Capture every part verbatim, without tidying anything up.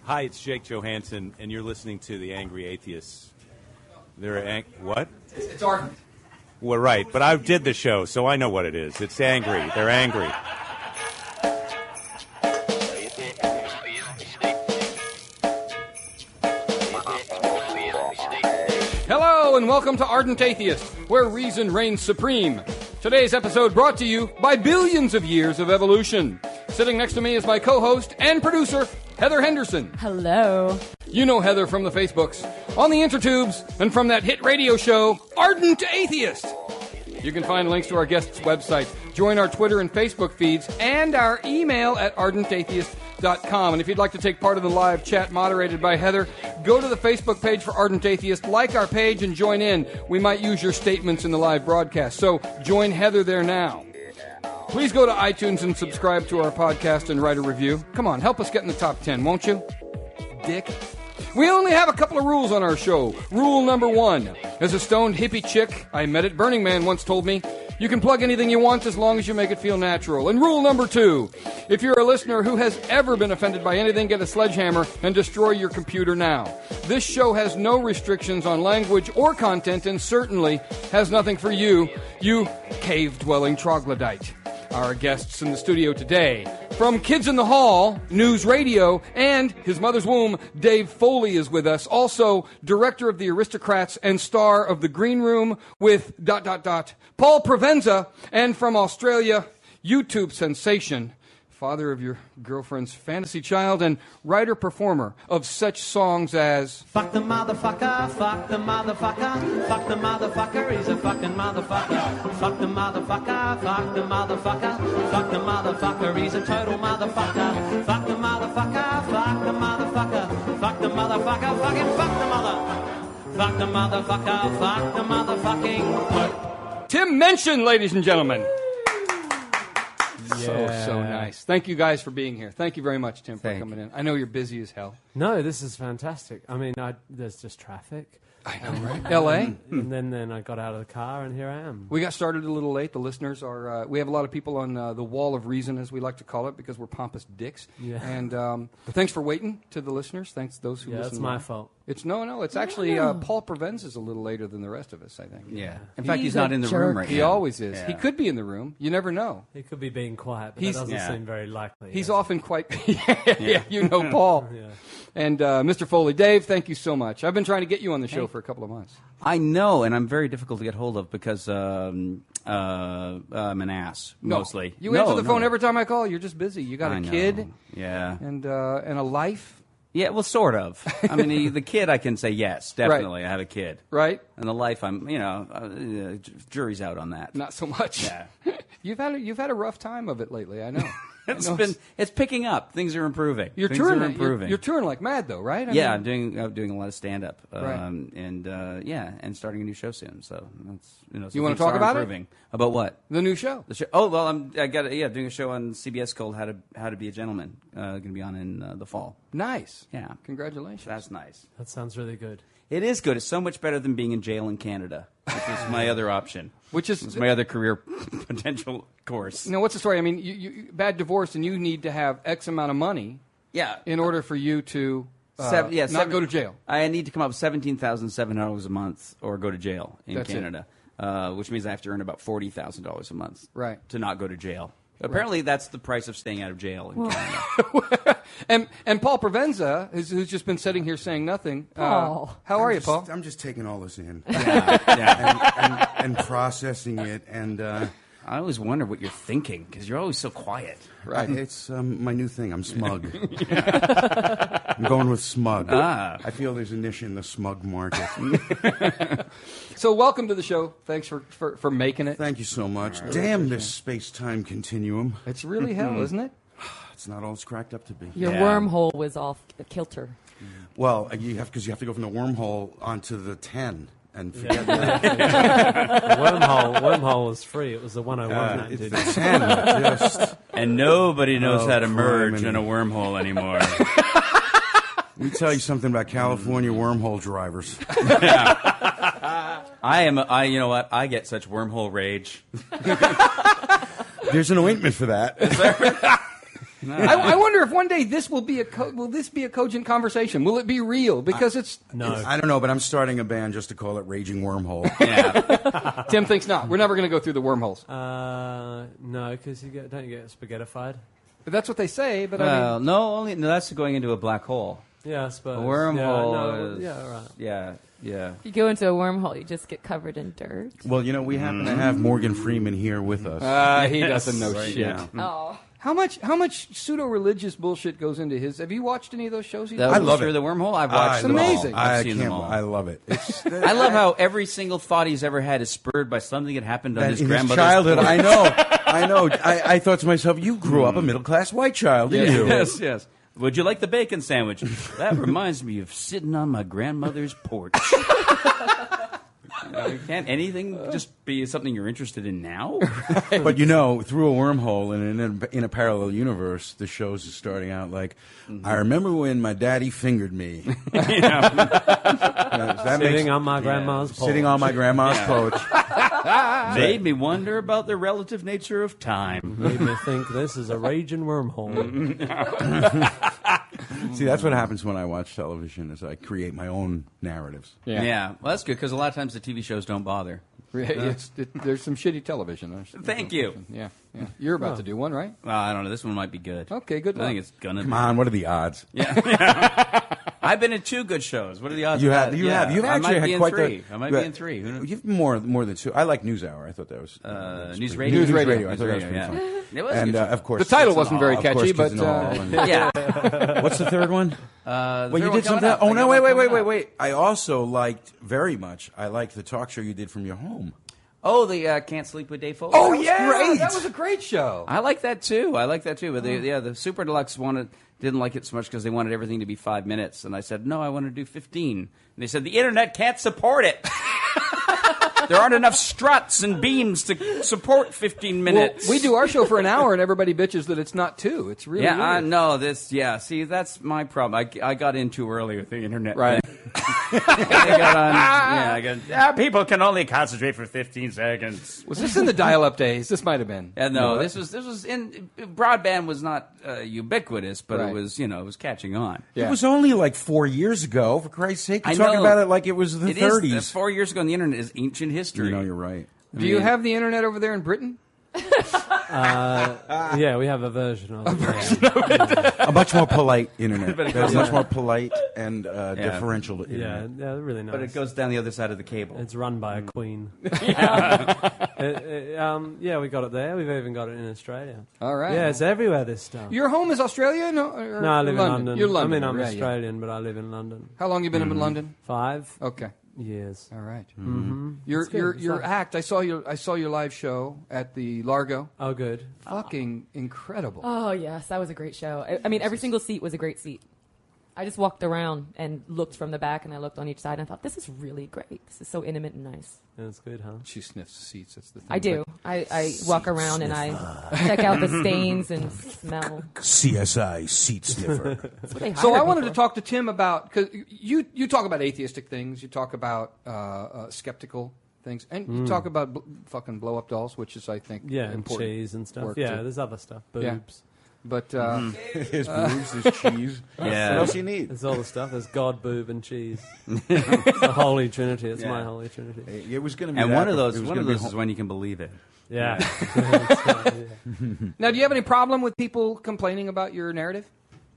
Hi, it's Jake Johansson, and you're listening to The Angry Atheists. They're ang- what? It's, it's ardent. Well, right, but I did the show, so I know what it is. It's angry. They're angry. Hello, and welcome to Ardent Atheist, where reason reigns supreme. Today's episode brought to you by billions of years of evolution. Sitting next to me is my co-host and producer, Heather Henderson. Hello. You know Heather from the Facebooks, on the Intertubes, and from that hit radio show, Ardent Atheist. You can find links to our guests' website, join our Twitter and Facebook feeds, and our email at ardent atheist dot com. And if you'd like to take part in the live chat moderated by Heather, go to the Facebook page for Ardent Atheist, like our page, and join in. We might use your statements in the live broadcast, so join Heather there now. Please go to iTunes and subscribe to our podcast and write a review. Come on, help us get in the top ten, won't you? Dick. We only have a couple of rules on our show. Rule number one. As a stoned hippie chick I met at Burning Man once told me, you can plug anything you want as long as you make it feel natural. And rule number two. If you're a listener who has ever been offended by anything, get a sledgehammer and destroy your computer now. This show has no restrictions on language or content and certainly has nothing for you, you cave-dwelling troglodyte. Our guests in the studio today, from Kids in the Hall, News Radio, and his mother's womb, Dave Foley is with us. Also, director of The Aristocrats and star of The Green Room with dot, dot, dot, Paul Provenza, and from Australia, YouTube sensation, father of your girlfriend's fantasy child, and writer-performer of such songs as Fuck the motherfucker, fuck the motherfucker, fuck the motherfucker, he's a fucking motherfucker. Fuck the motherfucker, fuck the motherfucker, fuck the motherfucker, he's a total motherfucker. Fuck the motherfucker, fuck the motherfucker, fuck the motherfucker, fucking fuck the mother. Fuck the motherfucker, fuck the motherfucking... Tim Minchin, ladies and gentlemen. Yeah. So, so nice. Thank you guys for being here. Thank you very much, Tim, for Thank coming in. I know you're busy as hell. No, this is fantastic. I mean, I, there's just traffic. I know, right? L A? And then, then I got out of the car, and here I am. We got started a little late. The listeners are... Uh, we have a lot of people on uh, the wall of reason, as we like to call it, because we're pompous dicks. Yeah. And um, but thanks for waiting to the listeners. Thanks to those who Yeah, listen. it's my live. fault. It's no, no. It's actually uh, Paul Provenza is a little later than the rest of us, I think. Yeah. In fact, He's he's not a in the jerk. room right He now. always is. Yeah. He could be in the room. You never know. He could be being quiet, but He's- that doesn't yeah. seem very likely. He's Yeah. often quite... yeah, yeah, you know Paul. Yeah. And uh, Mister Foley. Dave, thank you so much. I've been trying to get you on the show for a couple of months. I know, and I'm very difficult to get hold of because um, uh, I'm an ass, No. mostly. You No, answer the no. phone every time I call. You're just busy. You got a I know. kid Yeah. and uh, and a life, Yeah, well, sort of. I mean, the, the kid, I can say yes, definitely. I have a kid. right? And the life, I'm, you know, uh, uh, jury's out on that. Not so much. Yeah. you've had a, you've had a rough time of it lately. I know. It's I know. been, it's picking up. Things are improving. You're Things touring. are You're, improving. you're touring like mad, though, right? I yeah, mean, I'm doing I'm doing a lot of stand up, um, Right. and uh, yeah, and starting a new show soon. So that's you know. So You wanna things talk are about it? improving. About what? the new show. The show. Oh well, I'm I got yeah doing a show on C B S called How to How to Be a Gentleman. Uh, going to be on in uh, the fall. Nice. Yeah, Congratulations. that's nice. That sounds really good. It is good. It's so much better than being in jail in Canada, which is my other option. Which is It's my other career potential course. You know, what's the story? I mean, you, you, bad divorce, and you need to have X amount of money Yeah. in order for you to uh, Seven- yeah, not seven- go to jail. I need to come up with seventeen thousand seven hundred dollars a month or go to jail in That's it. Canada, uh, which means I have to earn about forty thousand dollars a month Right. to not go to jail. Apparently, that's the price of staying out of jail in Canada. And and Paul Provenza, who's, who's just been sitting here saying nothing. uh, Paul. how are I'm you, just, Paul? I'm just taking all this in yeah, yeah. and, and, and processing it, and uh, I always wonder what you're thinking because you're always so quiet. right. It's um, my new thing. I'm smug. I'm going with smug. Ah. I feel there's a niche in the smug market. So welcome to the show. Thanks for, for, for making it. Thank you so much. Damn this space-time continuum. It's really hell, isn't it? It's not all it's cracked up to be. Your Yeah. wormhole was off kilter. Well, you have because you have to go from the wormhole onto the ten and forget that. wormhole, wormhole was free. It was the one oh one Uh, that it's did the it. ten. Just And nobody knows Oh, how to merge criminy. in a wormhole anymore. let me tell you something about California wormhole drivers. I am. a- I. You know what? I get such wormhole rage. There's an ointment for that. I, I wonder if one day this will be a co- will this be a cogent conversation? Will it be real? Because it's No. I don't know, but I'm starting a band just to call it Raging Wormhole. Yeah. Tim thinks not. We're never going to go through the wormholes. Uh, no, because you get don't you get spaghettified? But that's what they say. But I Well, mean, no, only no. That's going into a black hole. Yeah, I suppose. A wormhole. Yeah, no, is, yeah, right. Yeah, yeah. If you go into a wormhole, you just get covered in dirt. Well, you know, we happen to have Morgan Freeman here with us. uh, he doesn't know Right shit. now. Oh. How much how much pseudo religious bullshit goes into his? Have you watched any of those shows? he's That done? I love through it. the wormhole. I've I watched It's them all. amazing. I've I seen can't. them all. I love it. It's, I love how every single thought he's ever had is spurred by something that happened on that his in his grandmother's childhood. porch. I know. I know. I, I thought to myself, you grew up a middle class white child, didn't you? Yes, yes. Would you like the bacon sandwich? That reminds me of sitting on my grandmother's porch. You know, can't anything just be something you're interested in now? But you know, through a wormhole and in a, in a parallel universe, the shows are starting out like, I remember when my daddy fingered me. You know, that Sitting makes- on my grandma's porch. Sitting on my grandma's porch. Made me wonder about the relative nature of time. Made me think this is a raging wormhole. See, that's what happens when I watch television is I create my own narratives. Yeah. Yeah. Well, that's good because a lot of times the T V shows don't bother. It's, it, there's some shitty television. There's, Thank you. Yeah, yeah. You're about to do one, right? Well, I don't know. This one might be good. Okay, good I luck. think it's gonna. Come be. on, what are the odds? I've been in two good shows. What are the odds? You of have, that? you Yeah. have, you've I actually might had be in quite three. the. I might you- be in three. Who knows? You've more, more than two. I like NewsHour. I thought that was Uh, was News pretty- Radio. News News Radio. Radio, I thought that was News pretty Radio, fun. yeah. It was a And good uh, show. of course, The title Kids in wasn't the very Hall. Of course, catchy, Kids in the but, uh, Hall. And- Yeah. What's the third one? Uh, the Well, third you one did something. coming up. Oh I no! got Wait, one wait, wait, coming wait, up. wait! I also liked very much. I liked the talk show you did from your home. Oh, the uh, Can't Sleep with Dave Foley. Oh That was yeah, great. that was a great show. I like that too. I like that too. But the, yeah, the Super Deluxe wanted didn't like it so much because they wanted everything to be five minutes, and I said no, I want to do fifteen. And they said the internet can't support it. There aren't enough struts and beams to support fifteen Well, minutes. we do our show for an hour, and everybody bitches that it's not two. It's really Yeah, I weird. know this. Yeah, see, that's my problem. I, I got in too early with the internet. Right. thing. I got on, yeah, I got. Yeah, people can only concentrate for fifteen seconds. Was this in the dial-up days? This might have been. Yeah, no, this was this was in broadband was not uh, ubiquitous, but Right. it was you know it was catching on. Yeah. It was only like four years ago. For Christ's sake, you're I talking know. about it like it was the It is, thirties. uh, four years ago, and the internet is ancient history. You know, you're right. Do you have the internet over there in Britain? Uh, yeah, we have a version of it. A much more polite internet. There's much more polite and uh, Yeah. differential Yeah, internet. yeah, really nice. But it goes down the other side of the cable. It's run by a Mm. queen. It- it, um, yeah, we got it there. We've even got it in Australia. All right. Yeah, it's everywhere this stuff. Your home is Australia? No, or no, I live London? in London. You're London. I mean, I'm right, yeah. Australian, but I live in London. How long you been up in London? Five Okay. years. All right. Mm-hmm. Your It's good. your It's your nice. act. I saw your I saw your live show at the Largo. Oh, good. Fucking incredible. Oh, yes, that was a great show. I, I mean, every single seat was a great seat. I just walked around and looked from the back, and I looked on each side, and I thought, this is really great. This is so intimate and nice. That's good, huh? She sniffs seats. That's the thing. I do. I, I walk around and I check out the stains and smell. C S I seat sniffer. That's what they So hired I me wanted to for. talk to Tim about because you you talk about atheistic things, you talk about uh, uh, skeptical things, and you talk about bl- fucking blow up dolls, which is I think Yeah, and important. cheese and stuff. work Yeah, too. there's other stuff. Yeah. Boobs. But uh, His boobs, his cheese. Yeah. What else you need? There's all the stuff. There's God, boob, and cheese. It's the Holy Trinity. It's my Yeah. Holy Trinity. It was going to be and that, one of but those it was one of gonna be those is home- when you can believe it. Yeah. now, do you have any problem with people complaining about your narrative?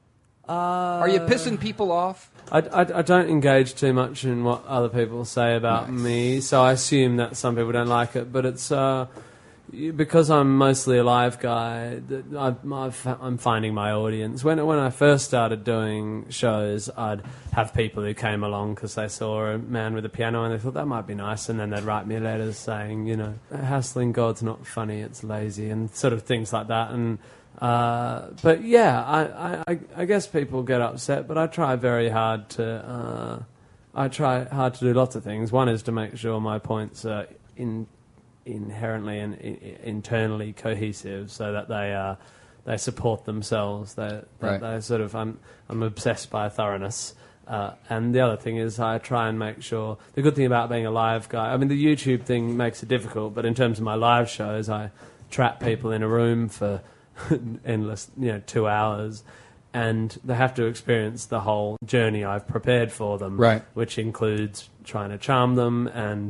Are you pissing people off? I, I, I don't engage too much in what other people say about me, so I assume that some people don't like it. But it's uh, y- because I'm mostly a live guy. That I've, I've, I'm finding my audience. When when I first started doing shows, I'd have people who came along because they saw a man with a piano and they thought that might be nice, and then they'd write me letters saying, you know, hassling God's not funny, it's lazy, and sort of things like that. And Uh, but yeah, I, I, I guess people get upset, but I try very hard to. Uh, I try hard to do lots of things. One is to make sure my points are in, inherently and i- internally cohesive, so that they uh, they support themselves. They, that Right. they sort of. I'm I'm obsessed by thoroughness. Uh, and the other thing is I try and make sure... The good thing about being a live guy... I mean, the YouTube thing makes it difficult, but in terms of my live shows, I trap people in a room for endless, you know, two hours. And they have to experience the whole journey I've prepared for them, Right. which includes trying to charm them and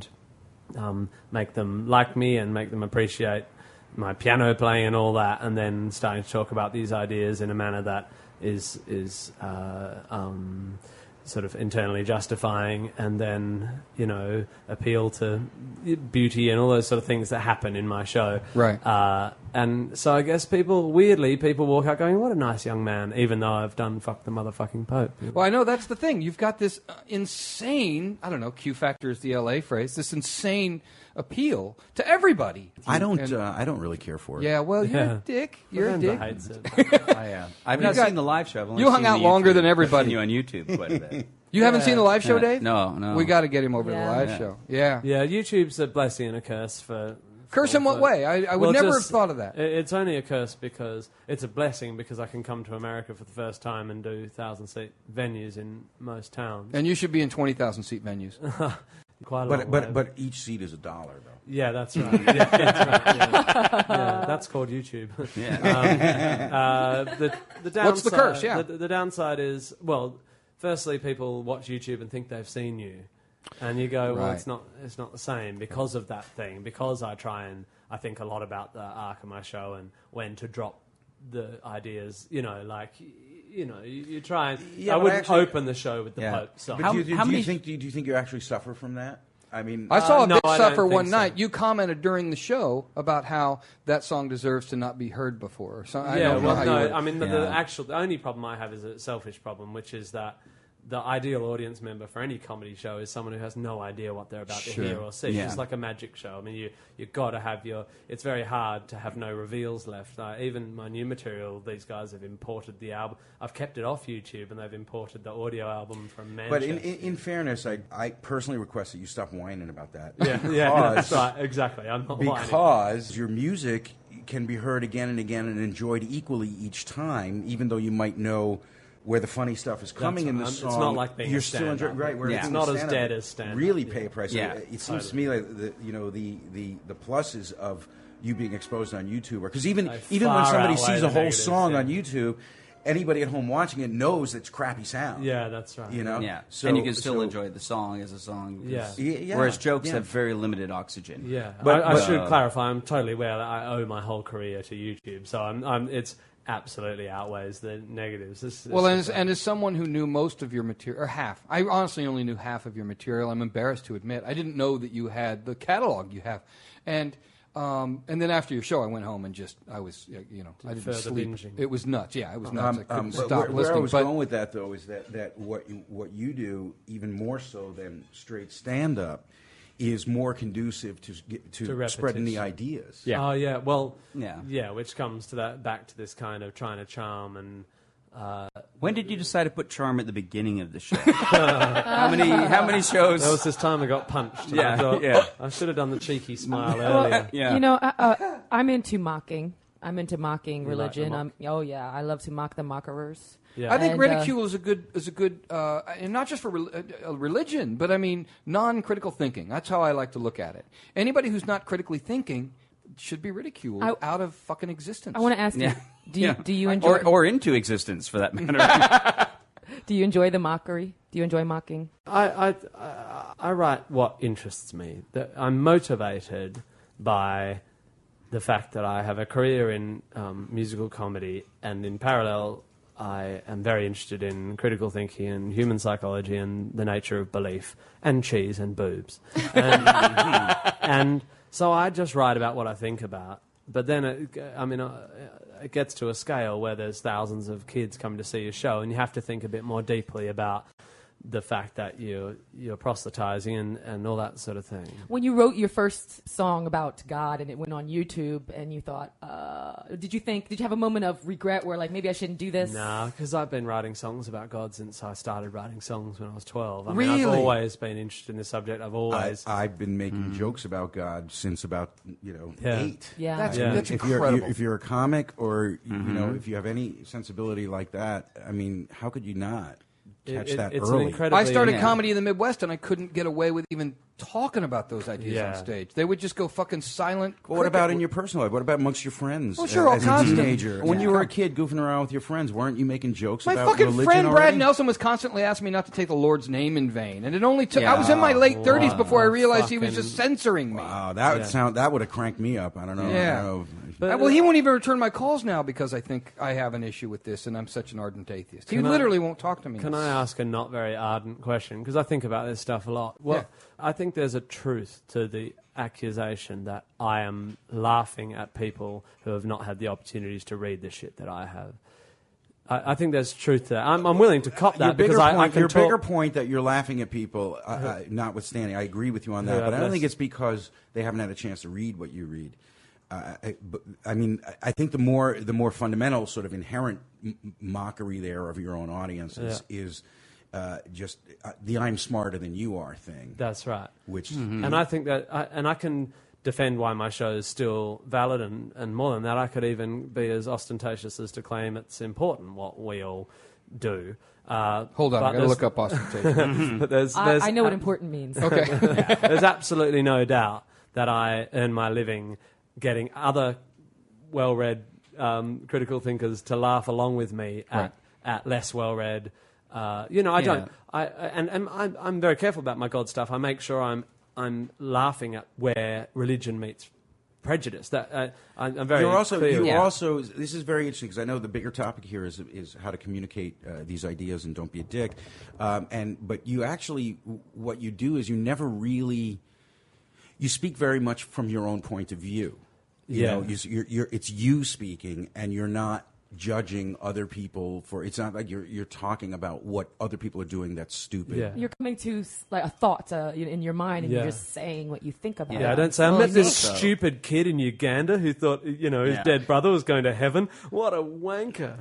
um, make them like me and make them appreciate my piano playing and all that, and then starting to talk about these ideas in a manner that is is uh, um, sort of internally justifying, and then, you know, appeal to beauty and all those sort of things that happen in my show. Right. Uh, and so I guess people, weirdly, people walk out going, what a nice young man, even though I've done Fuck the Motherfucking Pope. Well, I know that's the thing. You've got this uh, insane, I don't know, Q factor is the L A phrase, this insane appeal to everybody. I don't. And- Uh, I don't really care for it. yeah, well, you're Yeah. a dick. You're a Amanda dick. hates it. I, uh, I've You not got- seen the live show. I've only you hung seen out the longer YouTube. than everybody. I've seen you on YouTube quite a bit. You haven't seen the live show, Yeah. Dave? No, no. We got to get him over to Yeah. the live Yeah. show. Yeah. Yeah, YouTube's a blessing and a curse for... Curse in what for- way? I, I would Well, never just- have thought of that. it- It's only a curse because... It's a blessing because I can come to America for the first time and do thousand-seat venues in most towns. And you should be in twenty thousand seat venues. Quite a But long but way. but each seat is a dollar though. Yeah, that's right. Yeah, that's right. Yeah. Yeah, that's called YouTube. Yeah. Um, uh, the, the downside, What's the curse? Yeah. The, the downside is, well, firstly, people watch YouTube and think they've seen you, and you go, well, Right. it's not. It's not the same because of that thing. Because I try and I think a lot about the arc of my show and when to drop the ideas. You know, like. You know, you, you try and Yeah, I but wouldn't actually- open the show with the Yeah. Pope. So But How- do, you, do, how do you many- think do you, do you think you actually suffer from that? I mean, I saw Uh, a no, bit I don't suffer think one so. night. You commented during the show about how that song deserves to not be heard before. So I yeah, don't know well, how no, you were- I mean the, the Yeah. actual the only problem I have is a selfish problem, which is that the ideal audience member for any comedy show is someone who has no idea what they're about Sure. to hear or see. Yeah. It's like a magic show. I mean, you you got to have your. It's very hard to have no reveals left. Uh, even my new material, these guys have imported the album. I've kept it off YouTube, and they've imported the audio album from Manchester. but in, in, in fairness, I I personally request that you stop whining about that. yeah, yeah, Because- that's right, exactly. I'm not whining. because your music can be heard again and again and enjoyed equally each time, even though you might know where the funny stuff is coming That's in the right. song. It's not like being you're a still stand-up. enjoying right. Where Yeah. being It's not a as stand-up, dead as stand-up. Really Yeah. pay a price. Yeah. It, it seems to me like the you know the the the pluses of you being exposed on YouTube, because even They even when far somebody outweigh sees the a whole negatives, song yeah. on YouTube, anybody at home watching it knows it's crappy sound. Yeah, that's right. You know. Yeah. So, and you can still so- enjoy the song as a song. Yeah. Yeah, yeah, Whereas jokes yeah. have very limited oxygen. Yeah, But- I, I but- should uh, clarify. I'm totally aware that I owe my whole career to YouTube, so I'm, I'm it's absolutely outweighs the negatives. This, this Well, and is as, and as someone who knew most of your material, or half, I honestly only knew half of your material. I'm embarrassed to admit. I didn't know that you had the catalog you have. And um, and then after your show, I went home and just, I was, uh, you know, I didn't further sleep. binging. It was nuts. Yeah, it was nuts. Um, I couldn't um, but stop where, where listening. I was but going with that, though, is that, that what you, what you do, even more so than straight stand up, is more conducive to get, to, To spreading the repetition. ideas. Yeah. Oh yeah, well, Yeah. yeah, which comes to that back to this kind of trying to charm and uh, When did you decide to put charm at the beginning of the show? how many how many shows? there was this time I got punched. And Yeah, I thought, yeah. I should have done the cheeky smile Well, earlier. Yeah. You know, uh, uh, I'm into mocking. I'm into mocking You like to religion. mock? I'm, oh yeah, I love to mock the mockers. Yeah. I think And, uh, ridicule is a good is a good, uh, and not just for rel- uh, uh, religion, but I mean non-critical thinking. That's how I like to look at it. Anybody who's not critically thinking should be ridiculed I- out of fucking existence. I want to ask Yeah. you: Do you Yeah. do you enjoy or or into existence for that matter? do you enjoy the mockery? Do you enjoy mocking? I, I, I, I write what interests me. That I'm motivated by the fact that I have a career in um, musical comedy, and in parallel, I am very interested in critical thinking and human psychology and the nature of belief and cheese and boobs. And, and so I just write about what I think about. But then, it, I mean, uh, it gets to a scale where there's thousands of kids coming to see your show, and you have to think a bit more deeply about the fact that you're, you're proselytizing and, and all that sort of thing. When you wrote your first song about God and it went on YouTube, and you thought, uh, did you think? Did you have a moment of regret where like maybe I shouldn't do this? No, because I've been writing songs about God since I started writing songs when I was twelve. I mean, I've Really? always been interested in this subject. I've I, always... I've been making jokes about God since about you know Yeah. eight. Yeah. That's, Yeah. that's if you're incredible. if you're a comic or you know if you have any sensibility like that, I mean, how could you not catch It- it- that it's early? an incredibly... I started Yeah. comedy in the Midwest, and I couldn't get away with even talking about those ideas Yeah. on stage. They would just go fucking silent. Well, what cricket. about in your personal life? What about amongst your friends? Well, sure, uh, all as kinds a of- teenager, when Yeah. you were a kid goofing around with your friends, weren't you making jokes My about fucking religion friend already? Brad Nelson was constantly asking me not to take the Lord's name in vain, and it only took. Yeah. I was in my late thirties Wow. before I realized he was Fucking- just censoring me. Wow, that would Yeah. sound that would have cranked me up. I don't know. Yeah. I don't know. But- Uh, well, he won't even return my calls now because I think I have an issue with this, and I'm such an ardent atheist. He Can I- literally won't talk to me. Can I ask a not very ardent question? Because I think about this stuff a lot. Well, Yeah. I think there's a truth to the accusation that I am laughing at people who have not had the opportunities to read the shit that I have. I, I think there's truth to that. I'm, I'm willing to cop Your that bigger because I, I point, can your talk. bigger point that you're laughing at people, uh, uh, notwithstanding, I agree with you on that. Yeah, but I don't that's- think it's because they haven't had a chance to read what you read. Uh, I, but, I mean, I- I think the more the more fundamental sort of inherent m- mockery there of your own audience is, is uh, just uh, the "I'm smarter than you are" thing. That's right. Which And I think that, I, and I can defend why my show is still valid, and, and more than that, I could even be as ostentatious as to claim it's important what we all do. Uh, Hold on, but I got to there's- look up ostentation. but there's, I, there's I know what ab- important means. Okay. There's absolutely no doubt that I earn my living getting other well-read um, critical thinkers to laugh along with me at, Right. at less well-read. Uh, you know, I Yeah. don't. I, I and, and I'm, I'm very careful about my God stuff. I make sure I'm I'm laughing at where religion meets prejudice. That uh, I'm, I'm very. You're also, clear. you're Yeah. also. This is very interesting because I know the bigger topic here is is how to communicate uh, these ideas and don't be a dick. Um, and but you actually, what you do is you never really, you speak very much from your own point of view. You Yeah. know, you, you're, you're, it's you speaking, and you're not judging other people for. It's not like you're you're talking about what other people are doing that's stupid. Yeah. You're coming to s- like a thought uh, in in your mind, and Yeah. you're just saying what you think about Yeah, it. I don't say. I Well, met you this know. stupid kid in Uganda who thought, you know, his Yeah. dead brother was going to heaven. What a wanker!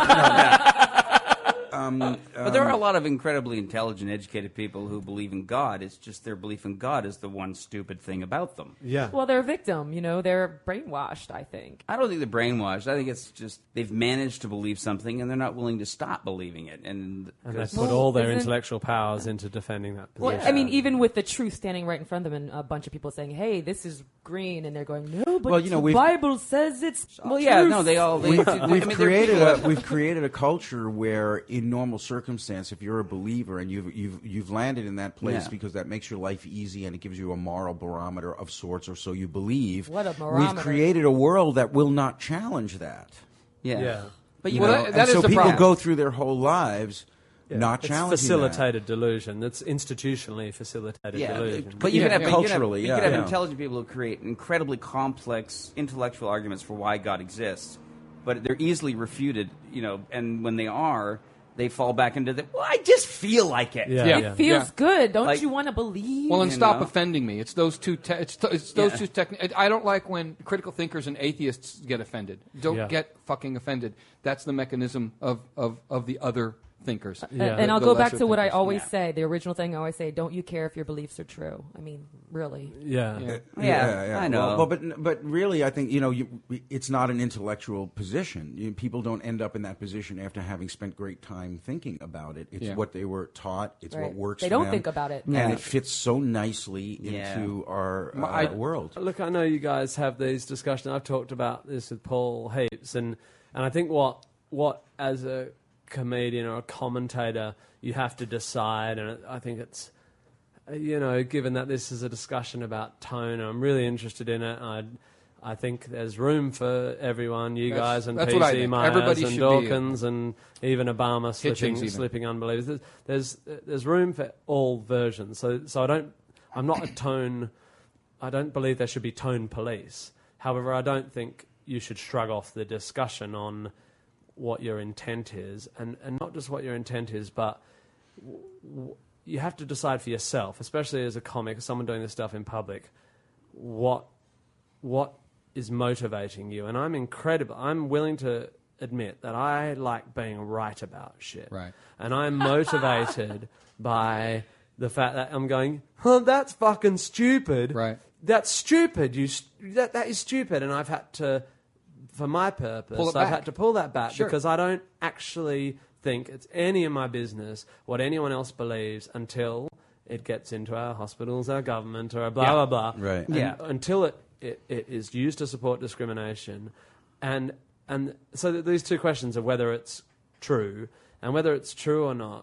But there are a lot of incredibly intelligent, educated people who believe in God. It's just their belief in God is the one stupid thing about them. Yeah. Well, they're a victim. You know, they're brainwashed. I think. I don't think they're brainwashed. I think it's just they've managed to believe something and they're not willing to stop believing it. And, And they 'cause- put Well, all their isn't- intellectual powers into defending that Well, position. I mean, even with the truth standing right in front of them, and a bunch of people saying, "Hey, this is green," and they're going, "No, but Well, you know, the we've- Bible says it's." well, yeah, truth." no, they all. They, We've, I mean, we've they're created people a that- we've created a culture where, in normal circumstance, if you're a believer and you've you've you've landed in that place Yeah. because that makes your life easy and it gives you a moral barometer of sorts, or so you believe. What a We've barometer. created a world that will not challenge that. yeah. Yeah. But you Well, know, that- And that is so the people problem. go through their whole lives not it's challenging facilitated delusion. That's institutionally facilitated yeah, delusion. but you Yeah, can have yeah. Culturally, you yeah, can have, you yeah. can have intelligent people who create incredibly complex intellectual arguments for why God exists, but they're easily refuted. You know, and when they are, they fall back into the. Well, I just feel like it. Yeah, Yeah. It yeah. feels Yeah. good. Don't Like- you want to believe? Well, and You stop know? offending me. It's those two. Te- it's, t- it's those Yeah. two techniques. I don't like when critical thinkers and atheists get offended. Don't Yeah. get fucking offended. That's the mechanism of, of, of the other thinkers. And- Yeah. and The- I'll the go back lesser to what I thinkers. always Yeah. say. The original thing I always say: Don't you care if your beliefs are true? I mean, really. yeah. Yeah. Yeah, I know. Well, well, but but really, I think you know, you, it's not an intellectual position. You, people don't end up in that position after having spent great time thinking about it. It's Yeah. what they were taught. It's Right. what works. They for don't them, think about it. and Yeah. it fits so nicely Yeah. into our uh, I- world. Look, I know you guys have these discussions. I've talked about this with Paul heaps, and and I think what what as a comedian or a commentator you have to decide, and I think it's uh, you know, given that this is a discussion about tone, I'm really interested in it. I I think there's room for everyone, you That's- guys and that's what I P C think. Myers Everybody and should be- Dawkins and even Obama slipping even. slipping unbelievers. There's, there's there's room for all versions. So so I don't I'm not a tone. I don't believe there should be tone police. However, I don't think you should shrug off the discussion on what your intent is, and, and not just what your intent is, but w- w- you have to decide for yourself, especially as a comic, as someone doing this stuff in public, what what is motivating you. And I'm incredible. I'm willing to admit that I like being right about shit. Right. And I'm motivated by the fact that I'm going, oh, that's fucking stupid. Right. That's stupid. You st- that that is stupid, and I've had to, for my purpose, Pull it I've back. had to pull that back Sure. because I don't actually think it's any of my business what anyone else believes until it gets into our hospitals, our government, or our blah, Yeah. blah, blah. Right. And Yeah. until it, it, it is used to support discrimination. And, and so th- these two questions of whether it's true and whether it's true or not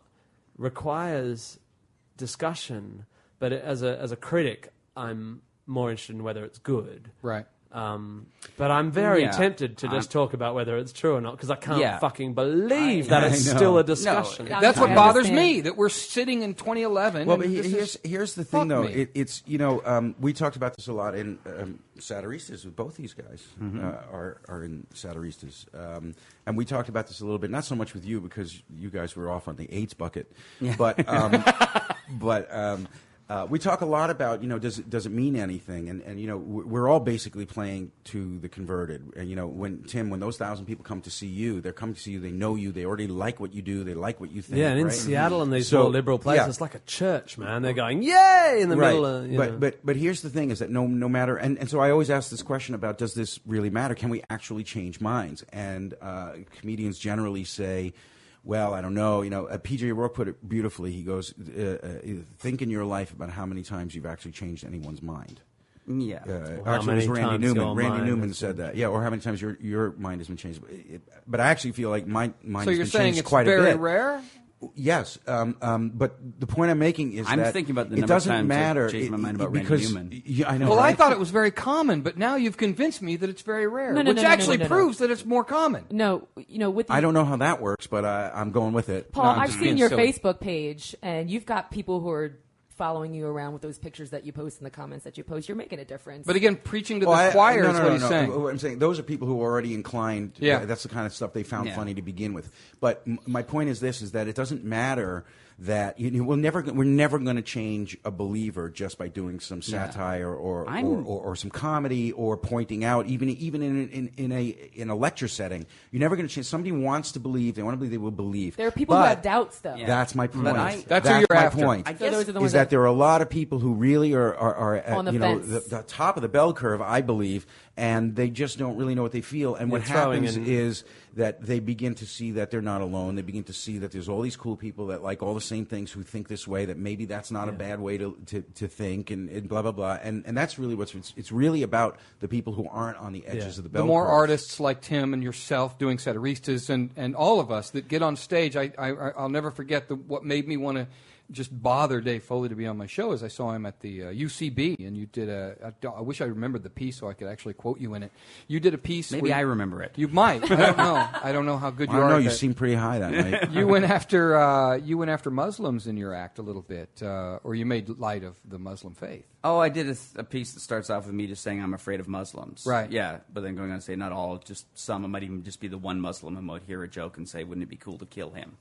requires discussion. But it, as a as a critic, I'm more interested in whether it's good. Right. Um, but I'm very Yeah. tempted to just I'm- talk about whether it's true or not because I can't Yeah. fucking believe I- that I it's know. still a discussion. No. That's I what bothers understand. me, that we're sitting in twenty eleven. Well, and but he- this here's is- here's the fuck thing, though. me. It, it's you know um, we talked about this a lot in um, Satiristas with both these guys uh, are are in Satiristas, um, and we talked about this a little bit. Not so much with you because you guys were off on the AIDS bucket, but um, but. Um, Uh, we talk a lot about, you know, does it, does it mean anything? And, and, you know, we're we're all basically playing to the converted. And, you know, when, Tim, when those thousand people come to see you, they're coming to see you, they know you, they already like what you do, they like what you think. Yeah, and in right? Seattle and these So, more liberal places, yeah. it's like a church, man. They're going, yay, in the Right. middle of, you but, know. but but here's the thing is that no no matter and, and so I always ask this question about does this really matter? Can we actually change minds? And uh, comedians generally say, well, I don't know. You know, uh, P J O'Rourke put it beautifully. He goes, uh, uh, think in your life about how many times you've actually changed anyone's mind. Yeah. Uh, how actually, it was many Randy times Newman. your Randy mind Newman has said that. Yeah, or how many times your your mind has been changed. But, it, but I actually feel like my mind so has you're been saying changed it's quite a very bit. rare? Yes, um, um, but the point I'm making is I'm that thinking about the it number of doesn't times I've matter. changed my it- mind about it- Randy because, Newman. Yeah, I know. Well, I right? thought it was very common, but now you've convinced me that it's very rare, No, no, which no, no, no, actually no, no, no. proves that it's more common. No, you know, with the, I don't know how that works, but I, I'm going with it. Paul, No, I'm I've just seen being your silly. Facebook page, and you've got people who are following you around with those pictures that you post and the comments that you post. You're making a difference. But again, preaching to Well, the I- choir no, is no, what no, he's no. saying. What I'm saying, those are people who are already inclined. Yeah. uh, that's the kind of stuff they found Yeah. funny to begin with. But m- my point is this: is that it doesn't matter that you know, we'll never we're never going to change a believer just by doing some satire or or, I'm- or, or, or some comedy or pointing out, even even in in, in a in a lecture setting. You're never going to change. Somebody wants to believe. They want to believe. They will believe. there are people who But have doubts, though. Yeah. That's my point. But I- That's who you're my after. point. I So guess those are the ones Is that there are a lot of people who really are, are, are at, On the you know fence. the, the top of the bell curve, I believe, and they just don't really know what they feel. And what You're throwing happens in- is that they begin to see that they're not alone. They begin to see that there's all these cool people that like all the same things who think this way. That maybe that's not a bad way to, to, to think, and, and blah blah blah. And and that's really what's it's, it's really about the people who aren't on the edges Yeah. of the The bell more curve. artists like Tim and yourself doing Satiristas and, and all of us that get on stage, I, I, I'll never forget the, what made me want to just bother Dave Foley to be on my show is I saw him at the uh, U C B, and you did a, a. I wish I remembered the piece so I could actually quote you in it. You did a piece. Maybe where- I remember it. You might. I don't know. I don't know how good I you don't are. know. at You that. seem pretty high that night. You went after uh, you went after Muslims in your act a little bit, uh, or you made light of the Muslim faith. Oh, I did a, th- a piece that starts off with me just saying I'm afraid of Muslims. Right. Yeah, but then going on to say not all, just some. I might even just be the one Muslim who might hear a joke and say, "Wouldn't it be cool to kill him?"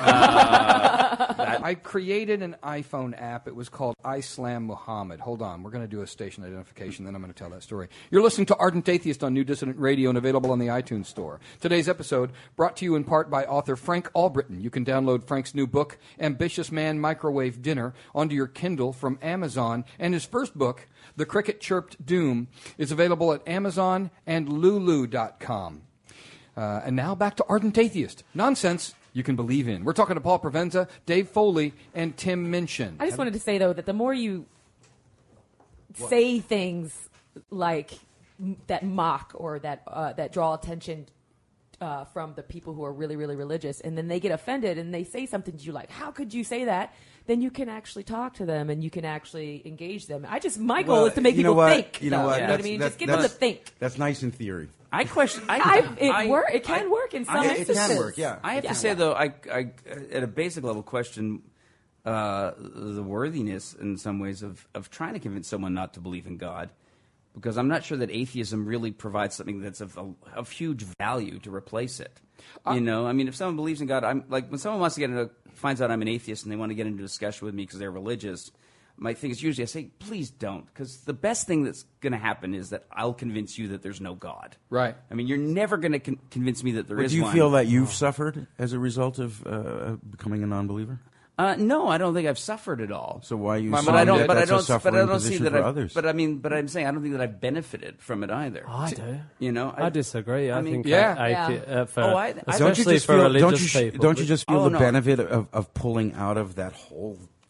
I created an iPhone app. It was called Islam Muhammad. Hold on. We're going to do a station identification, then I'm going to tell that story. You're listening to Ardent Atheist on New Dissident Radio and available on the iTunes Store. Today's episode brought to you in part by author Frank Albritton. You can download Frank's new book, Ambitious Man Microwave Dinner, onto your Kindle from Amazon. And his first book, The Cricket Chirped Doom, is available at Amazon and Lulu dot com. Uh, and now back to Ardent Atheist. Nonsense you can believe in. We're talking to Paul Provenza, Dave Foley, and Tim Minchin. I just wanted to say, though, that the more you say things like m- that mock or that uh, that draw attention uh, from the people who are really, really religious, and then they get offended and they say something to you like, how could you say that? Then you can actually talk to them and you can actually engage them. I just, my goal Well, is to make you know people what? think. You know though, what? You know what I That's- mean? that's- Just get them to that's- think. That's nice in theory. I question. I, I, it, I- work, it can I- work in some I- It instances. can work, yeah. I have Yeah. to say though, I, I at a basic level question uh, the worthiness in some ways of, of trying to convince someone not to believe in God, because I'm not sure that atheism really provides something that's of, of huge value to replace it. You know, I mean, if someone believes in God, I'm like when someone wants to get into finds out I'm an atheist and they want to get into a discussion with me because they're religious. My thing is usually I say, please don't, because the best thing that's going to happen is that I'll convince you that there's no God. Right. I mean, you're never going to con- convince me that there is But do you one. feel that you've suffered as a result of uh, becoming a non-believer? Uh, no, I don't think I've suffered at all. So why are you My saying but I don't. that But I that's a don't. But suffering I don't see position that. for I've, others? But I mean, but I'm saying I don't think that I've benefited from it either. I do. You know, I disagree. I, I mean- think Yeah. athe- Yeah. uh, for, Oh, I- I- especially don't you just for feel, religious don't you, sh- people. don't you just feel Oh, the no. benefit of, of pulling out of that whole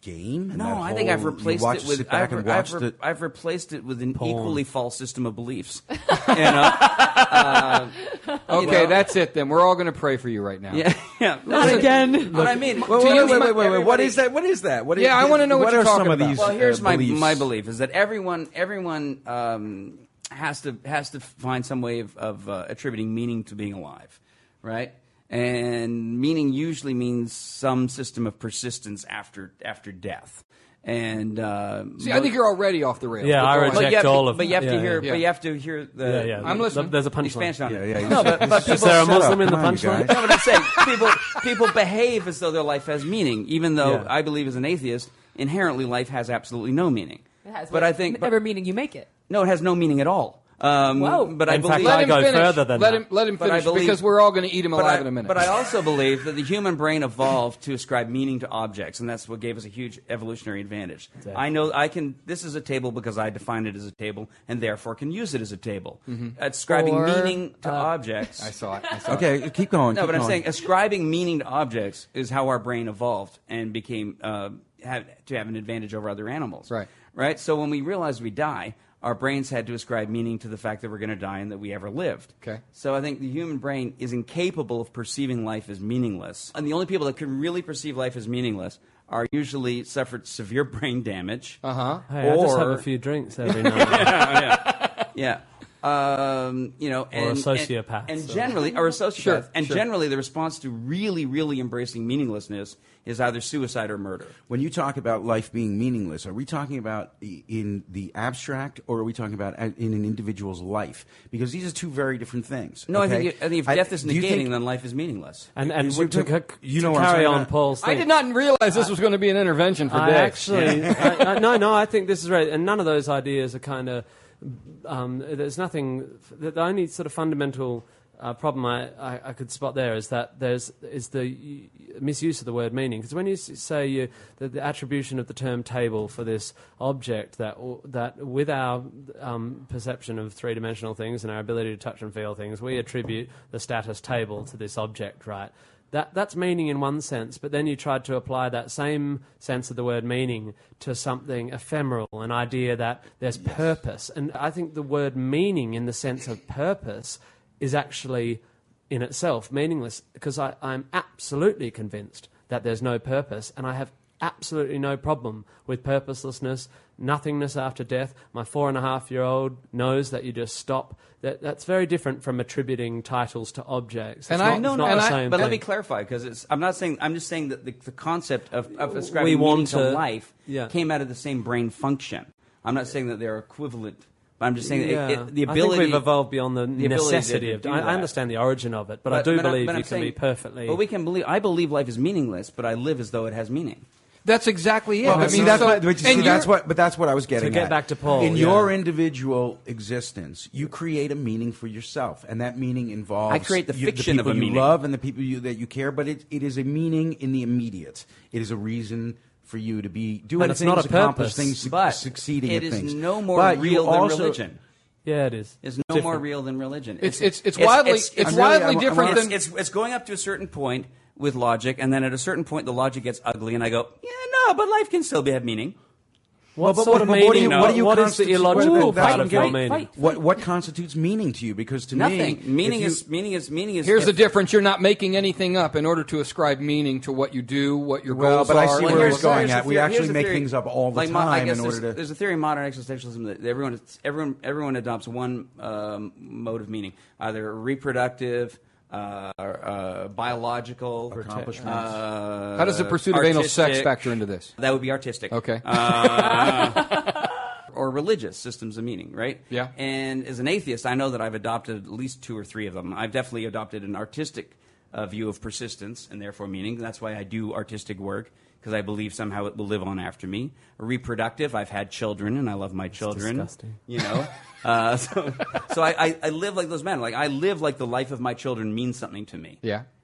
game? And No, that I think whole- I've replaced you watch, it with sit back I've, and watch I've, re- the. I've replaced it with an Porn. equally false system of beliefs. you know? Uh, Okay, know? that's it then. We're all going to pray for you right now. yeah, yeah. Not again. But I mean, Wait, to wait, you, wait, wait, wait, wait, What everybody- is that? What is that? What is, Yeah, I wanna know what you're are talking some of about. these? Well, here's uh, my beliefs? my belief is that everyone everyone um, has to has to find some way of, of uh, attributing meaning to being alive, right? And meaning usually means some system of persistence after after death. And uh, See, I think you're already off the rails. Yeah, but I go on. reject but you have all to, of but you have yeah, to hear yeah. but you have to hear the Yeah, yeah. I'm listening. There's a punchline. expansion on Yeah, it. yeah. No, but, but people Is there a Shut up. Muslim in the Come on, you punchline? guys. No, but I'm saying people people behave as though their life has meaning, even though Yeah. I believe as an atheist, inherently life has absolutely no meaning. It has but I think but- whatever meaning you make it. no, it has no meaning at all. Um, Whoa. But I In fact, believe Let I him go finish. further than let that. him let him But I finish believe- because we're all going to eat him but alive I, in a minute. But I also believe that the human brain evolved to ascribe meaning to objects, and that's what gave us a huge evolutionary advantage. Exactly. I know I can. This is a table because I define it as a table, and therefore can use it as a table. Ascribing Or, meaning to uh, objects. I saw it. I saw it. Okay, keep going. No, keep but I'm going. saying ascribing meaning to objects is how our brain evolved and became uh, have, to have an advantage over other animals. Right. Right. So when we realized we die, our brains had to ascribe meaning to the fact that we're going to die and that we ever lived. Okay. So I think the human brain is incapable of perceiving life as meaningless, and the only people that can really perceive life as meaningless are usually suffered severe brain damage. Uh huh. Hey, I just have Or- a few drinks every night. Yeah. Um, you know, and, Or a and- sociopath, and, so. generally, or a sociopath, Sure, and sure. generally, the response to really, really embracing meaninglessness is either suicide or murder. When you talk about life being meaningless, are we talking about i- in the abstract, or are we talking about a- in an individual's life? Because these are two very different things. No, I okay? think you, I think if death is do you negating, think- then life is meaningless. And and Is it to, to- to, you to know what I'm carry saying on about- Paul's thing. I did not realize this was going to be an intervention for I Dick. actually, I, I, no, no. I think this is right, and none of those ideas are kind of. Um, there's nothing. The the only sort of fundamental uh, problem I, I, I could spot there is that there's is the y- misuse of the word meaning. Because when you s- say you, the, the attribution of the term table for this object, that w- that with our um, perception of three dimensional things and our ability to touch and feel things, we attribute the status table to this object, right? That, that's meaning in one sense, but then you tried to apply that same sense of the word meaning to something ephemeral, an idea that there's purpose. And I think the word meaning in the sense of purpose is actually in itself meaningless, because I, I'm absolutely convinced that there's no purpose, and I have absolutely no problem with purposelessness, nothingness after death. My four and a half year old knows that you just stop. That, that's very different from attributing titles to objects. And It's I- not, no, it's no, not and the I- same But thing. let me clarify, because it's. I'm not saying. I'm just saying that the, the concept of, of ascribing We meaning want to to- life yeah. came out of the same brain function. I'm not saying that they're equivalent, but I'm just saying that Yeah. it, it, the I ability. think we've evolved beyond the, the ability to- necessity to of. do I, that. I understand the origin of it, but, I do but I'm- believe but you I'm can saying- be perfectly. But we can believe. I believe life is meaningless, but I live as though it has meaning. That's exactly it. Well, I see, mean, that's so- what, but you and see, that's you're- what, but that's what I was getting get at. back to Paul, In yeah. your individual existence, you create a meaning for yourself, and that meaning involves I create the you- fiction the of a people you meaning. love and the people you, that you care. But it, it is a meaning in the immediate. It is a reason for you to be doing But it's things, not a accomplish purpose. things, su- But succeeding it at is things. no more But you real than also- religion. yeah, it is. It's no Different. more real than religion. It's- it's- it's wildly- it's I'm really- wildly I'm- I'm different honest- than- It's, it's going up to a certain point with logic, and then at a certain point, the logic gets ugly, and I go, yeah, no, but life can still be, have meaning. What but sort what- of but what do meaning? you- what do you what is the constitute- illogical Ooh, part fight, of your fight, meaning? fight. What what constitutes meaning to you? Because to Nothing. me, Meaning if you- is meaning is meaning is. Here's if- the difference. You're not making anything up in order to ascribe meaning to what you do, what your Well, goals but I are. see Well, where here's- it's going here's at. the We theory- actually here's the make theory. things up all the Like my- I time guess in order there's, to. There's a theory in modern existentialism that everyone everyone everyone adopts one um, mode of meaning, either reproductive, uh, uh, biological, Accomplishments. Uh, How does the pursuit of anal sex artistic. factor into this? That would be artistic. Okay. Uh, or religious systems of meaning, right? Yeah. And as an atheist, I know that I've adopted at least two or three of them. I've definitely adopted an artistic uh, view of persistence and therefore meaning. That's why I do artistic work, because I believe somehow it will live on after me. Reproductive, I've had children and I love my children. disgusting. You know, uh, so so I, I, I live like those men. Like I live like the life of my children means something to me. Yeah.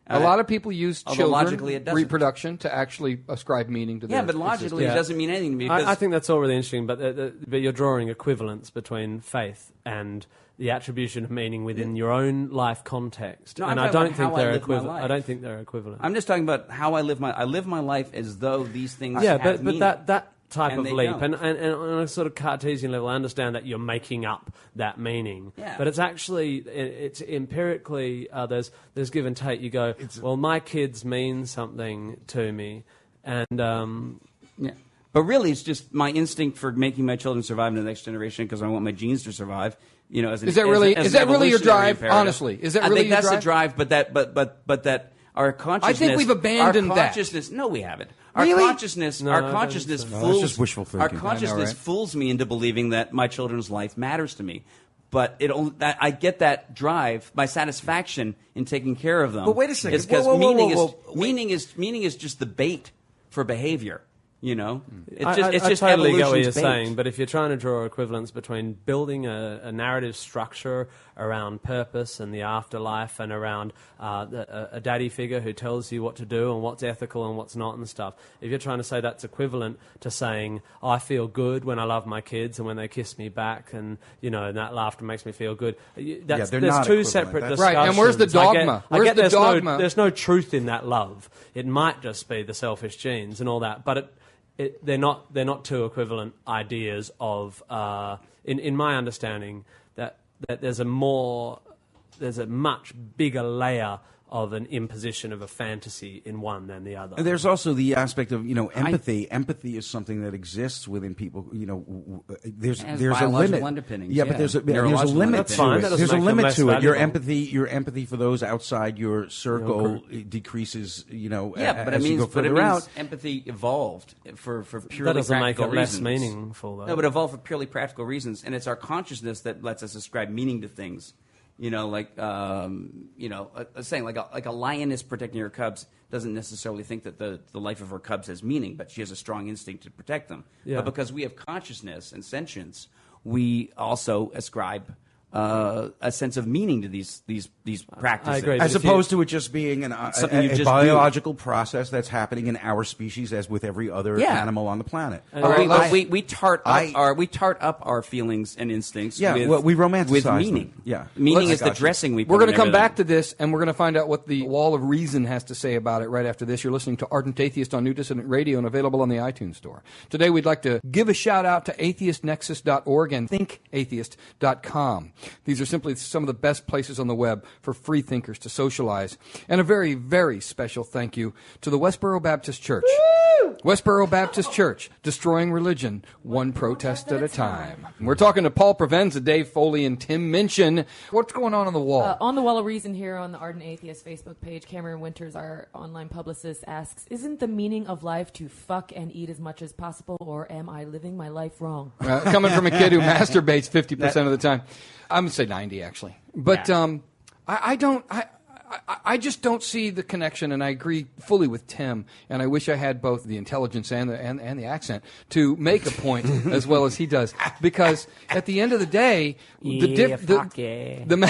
A lot of people use although children logically it doesn't. reproduction to actually ascribe meaning to their Yeah, but logically Yeah. it doesn't mean anything to me. Because I, I think that's all really interesting, but uh, the, but you're drawing equivalence between faith and the attribution of meaning within your own life context, No, I'm and I talking don't about think how I they're live my equivalent. life. I don't think they're equivalent. I'm just talking about how I live my. I live my life as though these things. yeah, have but but meaning. that that type And of they leap, don't. and, and, and on a sort of Cartesian level, I understand that you're making up that meaning. Yeah. But it's actually it, it's empirically uh, there's there's give and take. You go, well, my kids mean something to me, and um, Yeah. But really, it's just my instinct for making my children survive in the next generation because I want my genes to survive. You know, as an, Is that as really- a- as is an that really your evolutionary drive? imperative. Honestly, is that I really think your that's drive? the drive, but that, but but but that our consciousness. we've abandoned our that. consciousness, No, we haven't. Our Really? consciousness, No, I our don't consciousness think so. No, that's fools. just wishful Our thinking. consciousness I know, right? fools me into believing that my children's life matters to me. But it only, that I get that drive, my satisfaction in taking care of them. But wait a second. Is because Whoa, whoa, whoa, meaning whoa, is whoa. meaning is meaning is just the bait for behavior. You know, it's I, just I, it's I just totally get what evolution's you're bait. saying, but if you're trying to draw equivalence between building a, a narrative structure around purpose and the afterlife and around uh, the, a, a daddy figure who tells you what to do and what's ethical and what's not and stuff, if you're trying to say that's equivalent to saying, oh, I feel good when I love my kids and when they kiss me back and, you know, and that laughter makes me feel good. You- That's, they're there's not two equivalent. separate That's- discussions. Right, and where's the I get- dogma? I Where's get the there's dogma? No, there's no truth in that love. It might just be the selfish genes and all that, but it, It, they're not. They're not two equivalent ideas of. Uh, in in my understanding, that that there's a more, there's a much bigger layer of an imposition of a fantasy in one than the other. And there's also the aspect of you know empathy. empathy is something that exists within people. You know, w- w- there's Has there's a biological limit. underpinnings, yeah, yeah. but there's a there's a Neurological limit underpinnings. to Fine, it. that doesn't There's a make them limit less to it. Your valuable. empathy, your empathy for those outside your circle decreases. You know, Yeah, a- but it as you means go but it further means out. empathy evolved for for purely that doesn't make practical it less reasons. meaningful, though. No, but evolved for purely practical reasons, and it's our consciousness that lets us ascribe meaning to things. You know, like um, you know, a, a saying like a, like a lioness protecting her cubs doesn't necessarily think that the, the life of her cubs has meaning, but she has a strong instinct to protect them. Yeah. But because we have consciousness and sentience, we also ascribe uh, a sense of meaning to these these these practices. agree. As If you- opposed to it just being an, a, Something you a, a just biological process that's happening in our species, as with every other Yeah. animal on the planet. And- But we, Well, but I- we, we tart up I- our we tart up our feelings and instincts. Yeah, with, well, we romanticize with them. meaning. Yeah. meaning Let's- is I the got you. dressing we. Put We're going in to come everything. back to this, and we're going to find out what the Wall of Reason has to say about it right after this. You're listening to Ardent Atheist on New Dissident Radio and available on the iTunes Store. Today, we'd like to give a shout out to atheist nexus dot org and think atheist dot com. These are simply some of the best places on the web for free thinkers to socialize. And a very, very special thank you to the Westboro Baptist Church. Woo! Westboro Baptist Church, destroying religion one protest at a time. We're talking to Paul Provenza, Dave Foley, and Tim Minchin. What's going on on the wall? Uh, on the Wall of Reason here on the Ardent Atheist Facebook page, Cameron Winters, our online publicist, asks, isn't the meaning of life to fuck and eat as much as possible, or am I living my life wrong? Uh, coming from a kid who masturbates fifty percent of the time. I'm going to say ninety, actually. But Yeah. um, I, I don't... I, I, I just don't see the connection, and I agree fully with Tim. And I wish I had both the intelligence and the and, and the accent to make a point as well as he does. Because at the end of the day, the diff, the, the ma-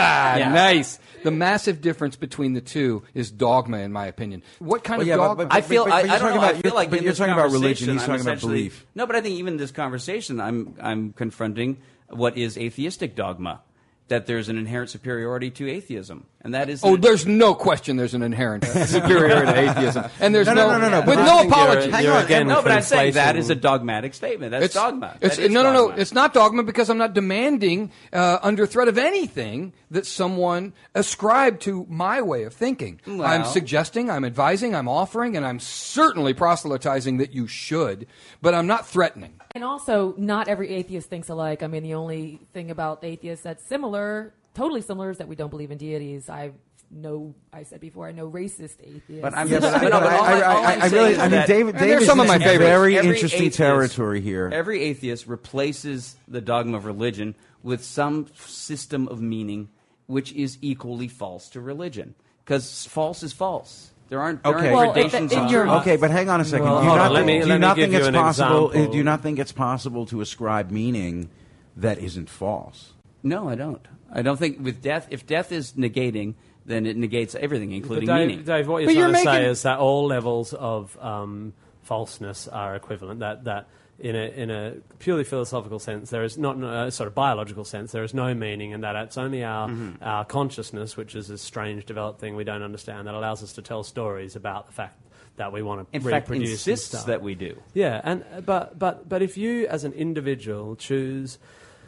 nice the massive difference between the two is dogma, in my opinion. What kind Well, of yeah, but- dogma? but- I feel. but I, you're I don't talking know. about- I feel like but in you're this talking about conversation, religion, he's I'm talking about essentially- belief. No, but I think even in this conversation, I'm I'm confronting what is atheistic dogma. That there's an inherent superiority to atheism, and that is. Oh, there's no question there's an inherent superiority to atheism. And there's No, no, no, no, no, with but no I think you're- apology. Hang you're on, again no, but I'm saying that conflating- is a dogmatic statement. That's dogma. It's, That is no, no, no. dogma. It's not dogma because I'm not demanding, uh, under threat of anything, that someone ascribe to my way of thinking. Well- I'm suggesting, I'm advising, I'm offering, and I'm certainly proselytizing that you should, but I'm not threatening. And also, not every atheist thinks alike. I mean, the only thing about atheists that's similar, totally similar, is that we don't believe in deities. I know, I said before, I know racist atheists. But I'm Yeah, just. but I, no, but I, all I, I- all I, I'm I saying really, is I mean, that David, And they're David some of is my in favorites. very every interesting atheist- territory here. Every atheist replaces the dogma of religion with some system of meaning which is equally false to religion. Because false is false. There aren't, there Okay. aren't Well, gradations in of your- truth. Okay, but hang on a second. Well, do you hold not, on, let think- me- do let you me not give think it's you an possible? example. Do you not think it's possible to ascribe meaning that isn't false? No, I don't. I don't think with death, if death is negating, then it negates everything, including But Dave, meaning. Dave, what you're But trying you're to say making- is that all levels of um, falseness are equivalent. That that in a in a purely philosophical sense, there is not in a sort of biological sense, there is no meaning, and that it's only our Mm-hmm. our consciousness, which is a strange developed thing we don't understand, that allows us to tell stories about the fact that we want to In fact, reproduce and insists stuff. that we do. Yeah, and but but but if you as an individual choose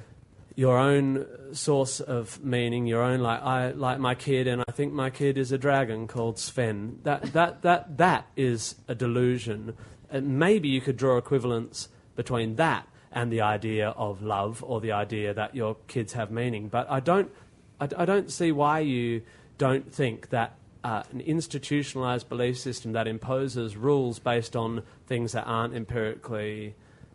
your own source of meaning, your own like I like my kid, and I think my kid is a dragon called Sven. That that that that is a delusion. And maybe you could draw equivalence between that and the idea of love, or the idea that your kids have meaning. But I don't, I, I don't see why you don't think that uh, an institutionalized belief system that imposes rules based on things that aren't empirically.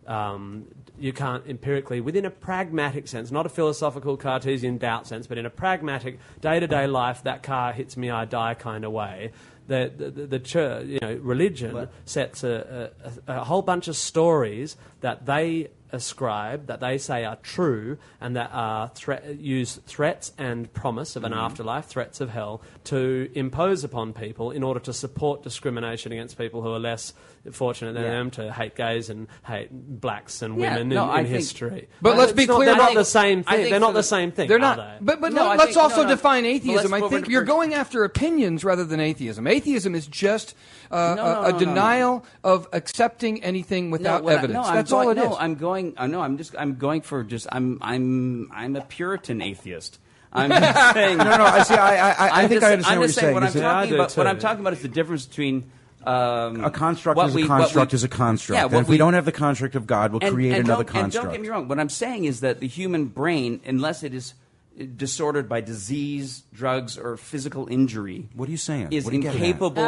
Um, you can't empirically, within a pragmatic sense, not a philosophical Cartesian doubt sense, but in a pragmatic day-to-day life, that car hits me, I die kind of way. The the, the, the church, you know, religion What? sets a, a, a whole bunch of stories that they ascribe, that they say are true, and that are thre- use threats and promise of an Mm-hmm. afterlife, threats of hell, to impose upon people in order to support discrimination against people who are less fortunate than Yeah. them, to hate gays and hate blacks and Yeah, women no, in, I in think- history. But let's It's be not- clear They're about- not the same I thing. think They're for not the the- same thing. They're are not. they? But but No, I let's think- also no, no. define Well, atheism. let's I go think over- you're going after opinions rather than atheism. Atheism is just uh, No, a, no, a no, no, denial of accepting anything without what I- evidence. no, I'm That's going, all it is. No, I'm going. Uh, no, I'm just. I'm going for just. I'm. I'm. I'm a Puritan atheist. I'm just saying. No, no, I see. I, I, I I'm think just, I understand I'm what just you're saying. saying. What I'm Is that- Yeah, I talking do about. What too. I'm talking about is the difference between. Um, a construct what is we- a what construct we- is a construct. Yeah, and what if we, we- don't have the construct of God, we'll and, create and another don't, and construct. don't get me wrong. What I'm saying is that the human brain, unless it is disordered by disease, drugs, or physical injury, What are you saying? is What are you getting at? incapable.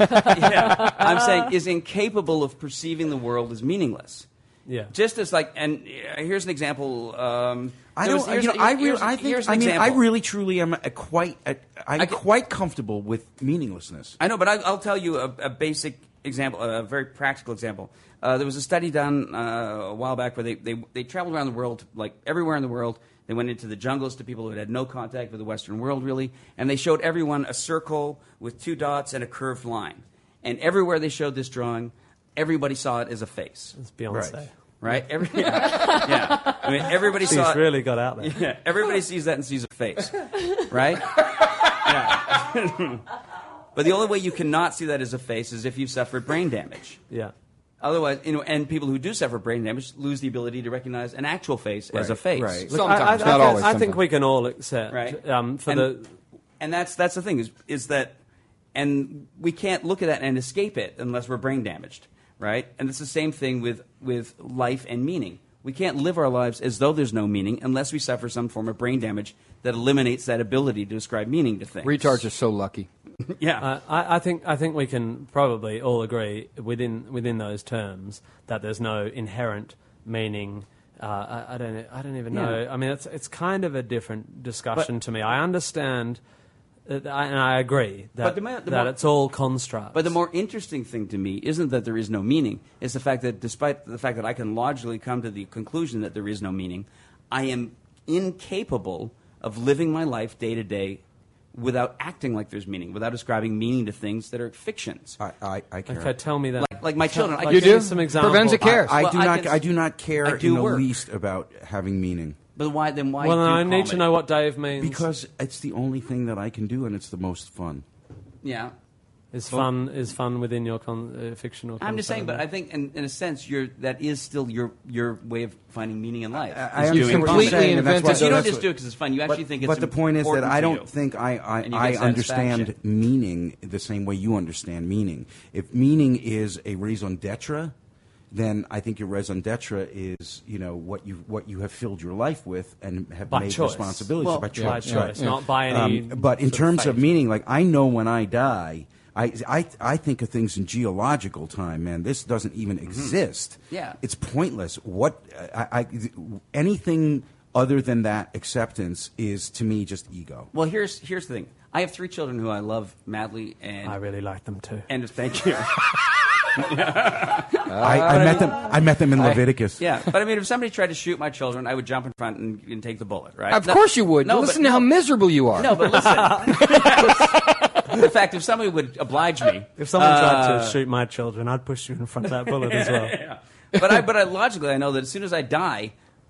yeah, I'm saying is incapable of perceiving the world as meaningless. Yeah. Just as like, and uh, here's an example. Um, I there don't. was- here's- you know, I here's- really. I here's think. an I mean, I example. really, truly am a quite. A, I'm I can- quite comfortable with meaninglessness. I know, but I, I'll tell you a, a basic example, a very practical example. Uh, there was a study done uh, a while back where they, they, they traveled around the world, like everywhere in the world. They went into the jungles to people who had had no contact with the Western world, really, and they showed everyone a circle with two dots and a curved line. And everywhere they showed this drawing, everybody saw it as a face, It's Beyonce. Right. right? Every, yeah. yeah. I mean, everybody She's saw it. really got out there. Yeah, everybody sees that and sees a face, right? Yeah. But the only way you cannot see that as a face is if you've suffered brain damage. Yeah. Otherwise, you know, and people who do suffer brain damage lose the ability to recognize an actual face as a Right, face. right. Look, Sometimes, I, I, not I, think- always, I think sometimes. we can all accept Right. um, for and, the and that's that's the thing is is that, and we can't look at that and escape it unless we're brain damaged, right? And it's the same thing with with life and meaning. We can't live our lives as though there's no meaning unless we suffer some form of brain damage that eliminates that ability to ascribe meaning to things. Retards are so lucky. Yeah. Uh, I, I think I think we can probably all agree within within those terms that there's no inherent meaning. Uh, I, I don't I don't even know. Yeah. I mean, it's it's kind of a different discussion to me. I understand, uh, I- and I agree that But the mo- the that mo- it's all constructs. But the more interesting thing to me isn't that there is no meaning. It's the fact that despite the fact that I can logically come to the conclusion that there is no meaning, I am incapable of living my life day to day without acting like there's meaning, without ascribing meaning to things that are fictions. I, I, I care. okay, tell me that. Like, like my children. I Like, You give me do? some examples. Provenza cares. I, I Well, do I not. can- I do not care I do in the work. least about having meaning But why then? Why? well, do then I comedy? need to know what Dave means. because it's the only thing that I can do, and it's the most fun. Yeah. is fun is fun within your con, uh, fictional. I'm just saying, but I concept. think in, in a sense, you're, that is still your your way of finding meaning in life. I is understand doing what you're comedy. saying, and that's Because why- you don't that's just what- do it because it's fun. You actually but, think it's but the point is that important I to don't you. think I, I, And you I get understand satisfaction. meaning the same way you understand meaning. If meaning is a raison d'etre, then I think your raison d'etre is, you know, what you what you have filled your life with and have By made choice. responsibilities Well, by by choice. choice, right. not by any. Um, but in sort of terms of fate. meaning, like I know when I die, I, I, I think of things in geological time, man. This doesn't even exist. Yeah. It's pointless. What I, I, anything other than that acceptance is to me just ego. Well, here's here's the thing. I have three children who I love madly, and I really like them too. and thank you. I, I met them. I met them in Leviticus. Yeah, but I mean, if somebody tried to shoot my children, I would jump in front and, and take the bullet, right? Of No- course you would. No, Listen but, to how no, miserable you are. no, but listen. In fact, if somebody would oblige me, If someone uh, tried to shoot my children, I'd push you in front of that bullet as well. yeah. But I, but I logically, I know that as soon as I die,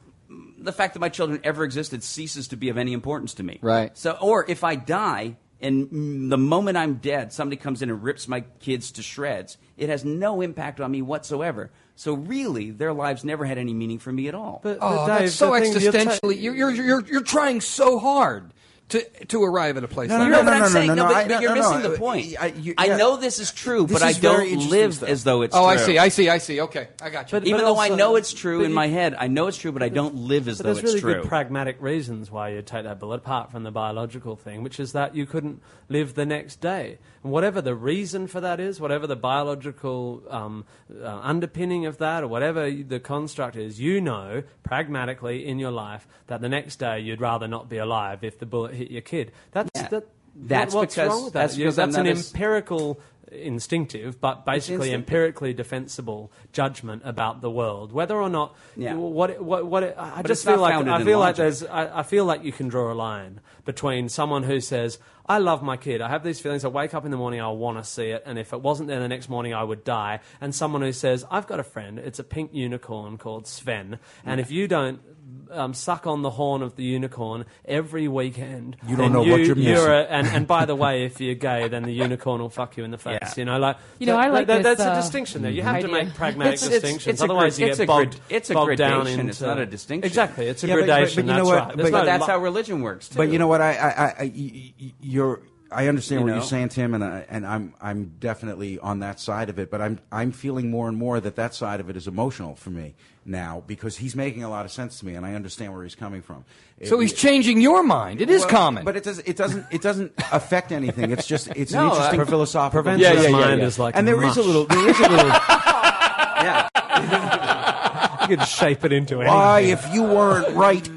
the fact that my children ever existed ceases to be of any importance to me. Right. So, or if I die and mm, the moment I'm dead, somebody comes in and rips my kids to shreds, it has no impact on me whatsoever. So really, their lives never had any meaning for me at all. But, Oh, but Dave, that's so the thing- you're ta- existentially. You're, you're you're you're trying so hard to to arrive at a place. No, like no, that. but no, I'm no, saying, no, no, but, I- but no, you're no, no, missing the uh, point. I- you- I yeah. know this is true, This but I is very don't interesting live stuff. as though it's Oh, true. I see. I see. I see. Okay, I got you. But- Even though also- I know it's true but in you- my head, I know it's true, but I don't live as But though there's it's really true. good pragmatic reasons why you take that bullet, apart from the biological thing, which is that you couldn't live the next day. And whatever the reason for that is, whatever the biological um, uh, underpinning of that, or whatever the construct is, you know pragmatically in your life that the next day you'd rather not be alive if the bullet hit your kid. That's Yeah. that. That's what's because- wrong with that? that's You- because I'm that's an not as- empirical, instinctive, but basically instinctive. empirically defensible judgment about the world, whether or not. Yeah. What what what? It, I But just it's not feel like founded I in feel like logic. there's. I, I feel like you can draw a line between someone who says, "I love my kid. I have these feelings. I wake up in the morning, I want to see it, and if it wasn't there the next morning, I would die." And someone who says, "I've got a friend. It's a pink unicorn called Sven, and if you don't." Um, suck on the horn of the unicorn every weekend. You don't then know what you're you're missing. a- and, and by the way, if you're gay, then the unicorn will fuck you in the face. Yeah. You know, like You know, I like that, this, that's a uh, distinction there. You have to idea. make pragmatic It's- it's- distinctions. it's a Otherwise, grid- you it's get a bogged, grid- it's a bogged down gradation, into it's not a distinction. Exactly, it's a Yeah, but- but- gradation. but you know that's what? right. But- There's But no that's lo- how religion works, too. But you know what? I, I, I, I- y- y- you're. I understand You what know? you're saying, Tim, and I, and I'm I'm definitely on that side of it. But I'm I'm feeling more and more that that side of it is emotional for me now, because he's making a lot of sense to me, and I understand where he's coming from. So It- he's changing your mind. It is well, common. but it does. It doesn't. It doesn't affect anything. It's just. It's No, an interesting I- philosophical. Preventionist Yeah, yeah, yeah, mind yeah. is like and there is mush. a little. There is a little. yeah. You could shape it into anything. Why, if you weren't right?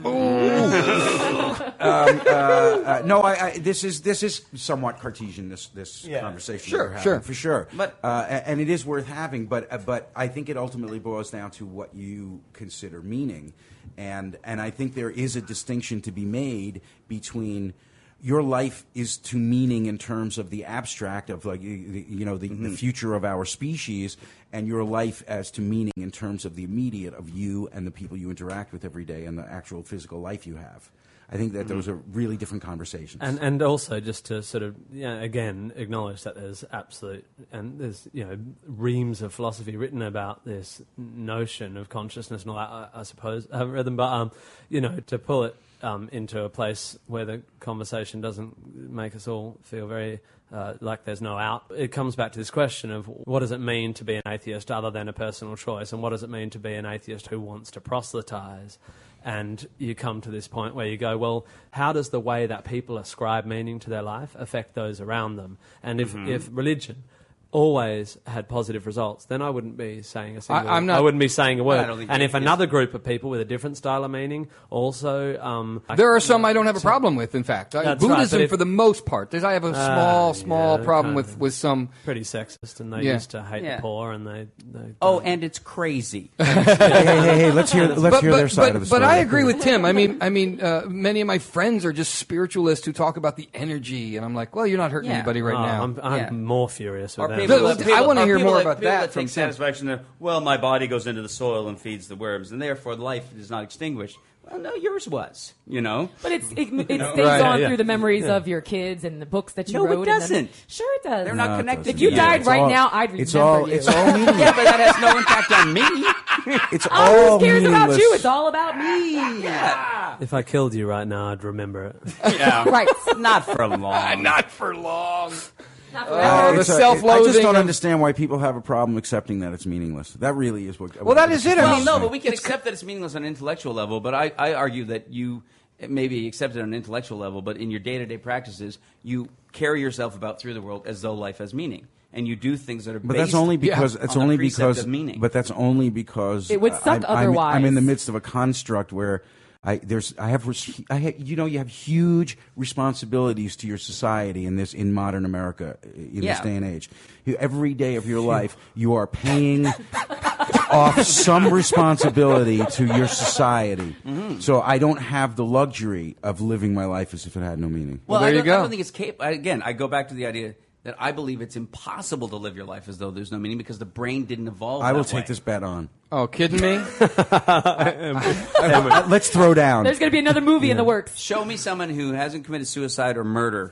Ooh. um, uh, uh, no, I, I, this is this is somewhat Cartesian. This this Yeah. conversation, Sure, that we're having, sure. for sure. But- uh, a- and it is worth having. But uh, but I think it ultimately boils down to what you consider meaning, and and I think there is a distinction to be made between. Your life is to meaning in terms of the abstract of, like, you you know, the, the future of our species, and your life as to meaning in terms of the immediate of you and the people you interact with every day and the actual physical life you have. I think that those are really different conversations. And and also just to sort of, you know, again acknowledge that there's absolute, and there's, you know, reams of philosophy written about this notion of consciousness and all that, I, I suppose. I haven't read them, but um, you know, to pull it um, into a place where the conversation doesn't make us all feel very uh, like there's no out. It comes back to this question of what does it mean to be an atheist other than a personal choice, and what does it mean to be an atheist who wants to proselytize? And you come to this point where you go, well, how does the way that people ascribe meaning to their life affect those around them? And if, Mm-hmm. if religion always had positive results, then I wouldn't be saying a single I- I'm not- I wouldn't be saying a word. I don't think And it if is. another group of people with a different style of meaning also... Um, There are some I don't have a problem with, in fact. I- That's right, Buddhism, but if- for the most part. There's, I have a small, Ah, small yeah, problem kind with, of. with some... pretty sexist, and they Yeah. used to hate Yeah. the poor, and they... they Oh, and it's crazy. hey, hey, hey, hey, let's hear let's but, hear but, their side but, of the but story. I agree with Tim. I mean, I mean, uh, many of my friends are just spiritualists who talk about the energy, and I'm like, well, you're not hurting Yeah. anybody right Oh, now. I'm, I'm Yeah. more furious with Or them. people, Look, that- I people- wanna or hear people more that, about people that that from take Tim. satisfaction that, well, my body goes into the soil and feeds the worms, and therefore life is not extinguished. Well, no, yours was, you know? But it's, it, it stays Right, on yeah. through the memories of your kids and the books that you No, it wrote. and then- doesn't. Sure, it does. They're not No, it connected. doesn't. If you to died It's right all- now, I'd remember it's all you. it's all meaningless. Yeah, but that has no impact on me. It's Oh, all who cares meaningless. about you? It's all about me. Yeah. If I killed you right now, I'd remember it. yeah. Right. Not for long. Not for long. Not Oh, forever. the It's a- self-loathing I just don't of- understand why people have a problem accepting that it's meaningless. That really is what. Well, that is it. I Well, mean, no, but we can accept that it's meaningless on an intellectual level, but I, I argue that you maybe accept it on an intellectual level, but in your day-to-day practices, you carry yourself about through the world as though life has meaning. And you do things that are But based that's only because on it's the only precept because of meaning. But that's only because It would I- suck I'm, I'm, I'm in the otherwise. midst of a construct where I there's I have res- I ha- you know you have huge responsibilities to your society in this in modern America in Yeah. this day and age. You, every day of your life, you are paying off some responsibility to your society. Mm-hmm. So I don't have the luxury of living my life as if it had no meaning. Well, there I you don't, go. I don't think it's capable. Again, I go back to the idea that I believe it's impossible to live your life as though there's no meaning because the brain didn't evolve. I will that take way. this bet on. Oh, kidding me? Uh, Let's throw down. There's going to be another movie in the works. Show me someone who hasn't committed suicide or murder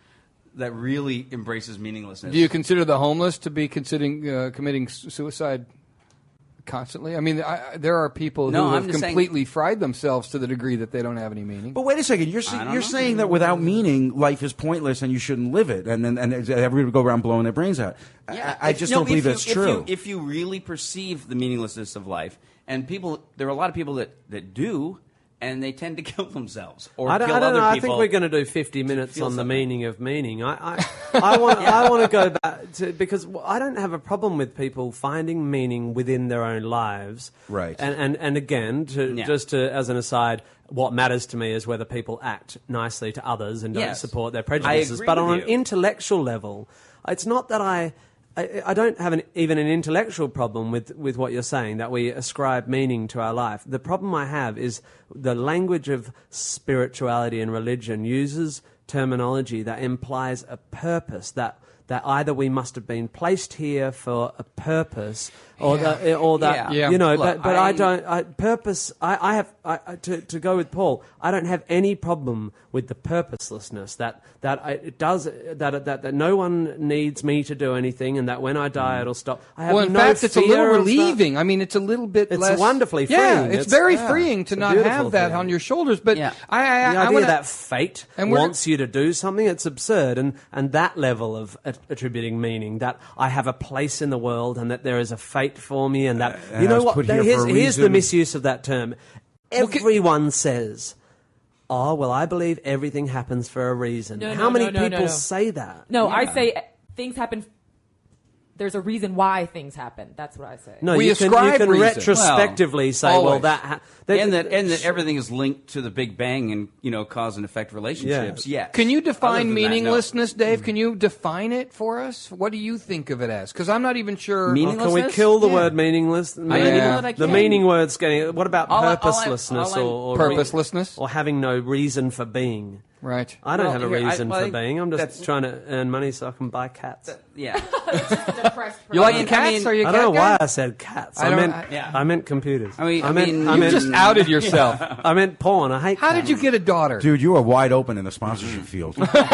that really embraces meaninglessness. Do you consider the homeless to be considering uh, committing su- suicide constantly? I mean, I, I- there are people No, who I'm have just saying- completely fried themselves to the degree that they don't have any meaning. But wait a second, you're I sa- don't you're know. saying that without meaning, life is pointless and you shouldn't live it, and then and everybody would go around blowing their brains out. Yeah, I, I if- just no, don't believe if you- that's if true. You, if you really perceive the meaninglessness of life, and people, there are a lot of people that, that do, and they tend to kill themselves or I don't, kill I don't other know. I people. think we're going to do fifty minutes feel on the something. meaning of meaning. I, I, I want, I want to go back to because I don't have a problem with people finding meaning within their own lives. Right. And and, and again, to, Yeah. just to, as an aside, what matters to me is whether people act nicely to others and don't Yes. support their I prejudices. agree But with on you. an intellectual level, it's not that I. I, I don't have an, even an intellectual problem with, with what you're saying, that we ascribe meaning to our life. The problem I have is the language of spirituality and religion uses terminology that implies a purpose, that, that either we must have been placed here for a purpose or that, or that Yeah. Yeah. you know, Look, but, but I, I- don't, I, purpose, I, I have, I, I- to, to go with Paul, I don't have any problem with the purposelessness, that, that I, it does, that, that, that no one needs me to do anything and that when I die it'll stop. I have Well, in no fact, it's a fear little of that. relieving. I mean, it's a little bit It's less. wonderfully Yeah, freeing. it's, It's- very yeah, freeing to it's a not beautiful have that thing. on your shoulders. But Yeah. I, I, The I, I idea wanna, that fate and we're- wants you to do something, it's absurd. And, and that level of at- attributing meaning, that I have a place in the world and that there is a fate for me and that, and you I know was what, put here here's, for a here's the reason. misuse of that term. Everyone says, oh, well, I believe everything happens for a reason. No, How no, many no, no, people no, no. say that? No, I Yeah. say uh, things happen. There's a reason why things happen. That's what I say. No, We you can, you ascribe can reason. retrospectively say, well, always. that... Ha- that- and that and that everything is linked to the Big Bang and you know cause and effect relationships. Yeah. Yes. Can you Other define than that, no. meaninglessness, Dave? Can you define it for us? What do you think of it as? Because I'm not even sure. Meaning- Can we Meaninglessness? kill the Yeah. word meaningless? I don't Yeah. even know that I The can. meaning word's getting. What about All I- all I- purposelessness all I'm- or, or Purposelessness? or having no reason for being? Right. I don't Well, have a here, I- reason well, I for think being. I'm just that's- trying to earn money so I can buy cats. Yeah. You like I mean- cats? I mean- Are you a I cat don't know guy? why I said cats. I I, don't- meant I- Yeah. I meant computers. I mean- I meant mean- I You meant, just outed yourself. I meant porn. I hate. How did you get a daughter? Dude, you are wide open in the sponsorship field.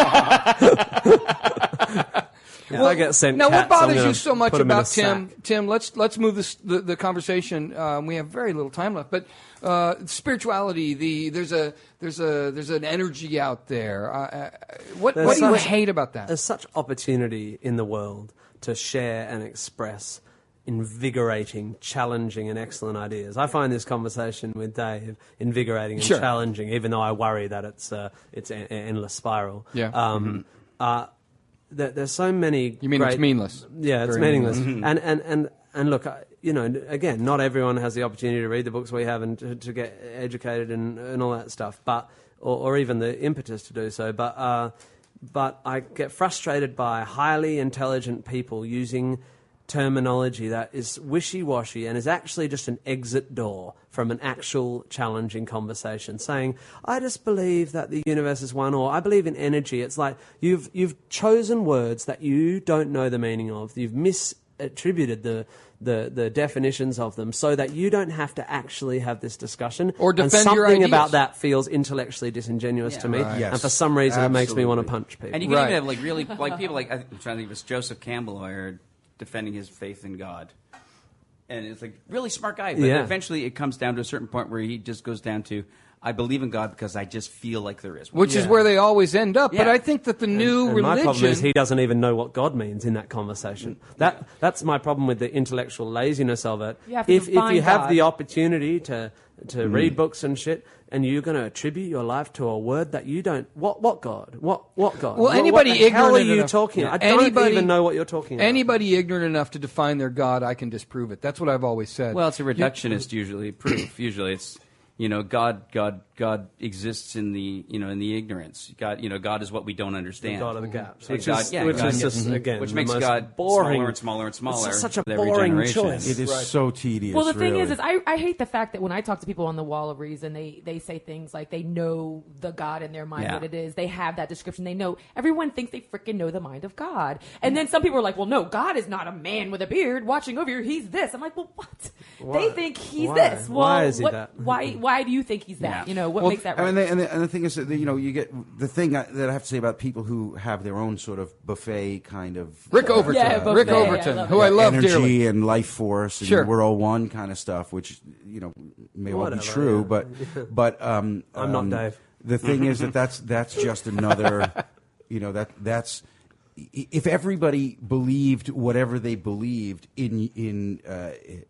If I get sent Now, cats, what I'm bothers gonna you so much put 'em in a about Tim? sack. Tim, let's let's move this, the the conversation. Um, we have very little time left, but uh, spirituality. The there's a there's a there's an energy out there. Uh, uh, what There's what do you such- hate about that? There's such opportunity in the world to share and express invigorating, challenging, and excellent ideas. I find this conversation with Dave invigorating and Sure. challenging, even though I worry that it's uh, it's an endless spiral. Yeah. Um, uh, there, there's so many. You mean great, it's meaningless? Yeah, it's Very meaningless. meaningless. And and and and look, I- you know, again, not everyone has the opportunity to read the books we have and to, to get educated and, and all that stuff, but or, or even the impetus to do so. But uh, but I get frustrated by highly intelligent people using terminology that is wishy-washy and is actually just an exit door from an actual challenging conversation, saying, I just believe that the universe is one, or I believe in energy. It's like you've you've chosen words that you don't know the meaning of. You've misattributed the the, the definitions of them so that you don't have to actually have this discussion. Or and defend your something ideas. about that feels intellectually disingenuous Yeah. to me. Right. Yes. And for some reason it makes me want to Absolutely. punch people. And you can Right. even have like really like people like I think, I'm trying to think of this Joseph Campbell who I heard defending his faith in God, and it's like really smart guy. But Yeah. eventually, it comes down to a certain point where he just goes down to, I believe in God because I just feel like there is one. Which is where they always end up. But Yeah. I think that the new And religion. my problem is he doesn't even know what God means in that conversation. That that's my problem with the intellectual laziness of it. You have to if if define you have God. the opportunity to to read books and shit, and you're going to attribute your life to a word that you don't, what what God, what what God? Well, What- anybody what the hell are ignorant you enough- talking? Yeah. I don't Anybody- even know what you're talking about. Anybody ignorant enough to define their God, I can disprove it. That's what I've always said. Well, it's a reductionist usually proof. Usually, it's you know, God, God, God exists in the, you know, in the ignorance. God, you know, God is what we don't understand. God of the gaps, And which God- is, yeah, which God is gets- just, again, which the makes most God boring, smaller and smaller and smaller. It's such a with every boring generation. choice. It is so tedious. Well, the thing really. is, is I, I hate the fact that when I talk to people on the Wall of Reason, they, they say things like they know the God in their mind, Yeah. what it is. They have that description. They know, everyone thinks they freaking know the mind of God. And then some people are like, well, no, God is not a man with a beard watching over you. He's this. I'm like, well, what? They think he's Why? this. Well, Why is he what, that? why, why do you think he's that? Yeah. You know, what Well, makes that I right? mean, they, and, the, and the thing is that you know you get the thing I, that I have to say about people who have their own sort of buffet kind of Rick uh, Overton. Yeah, Rick buffet, I Overton, love who it. I love energy dearly. and life force and Sure. we're all one kind of stuff, which you know may well Whatever, be true, yeah. but but um, I'm not um, Dave. The thing is that that's that's just another, you know that that's. If everybody believed whatever they believed in in uh,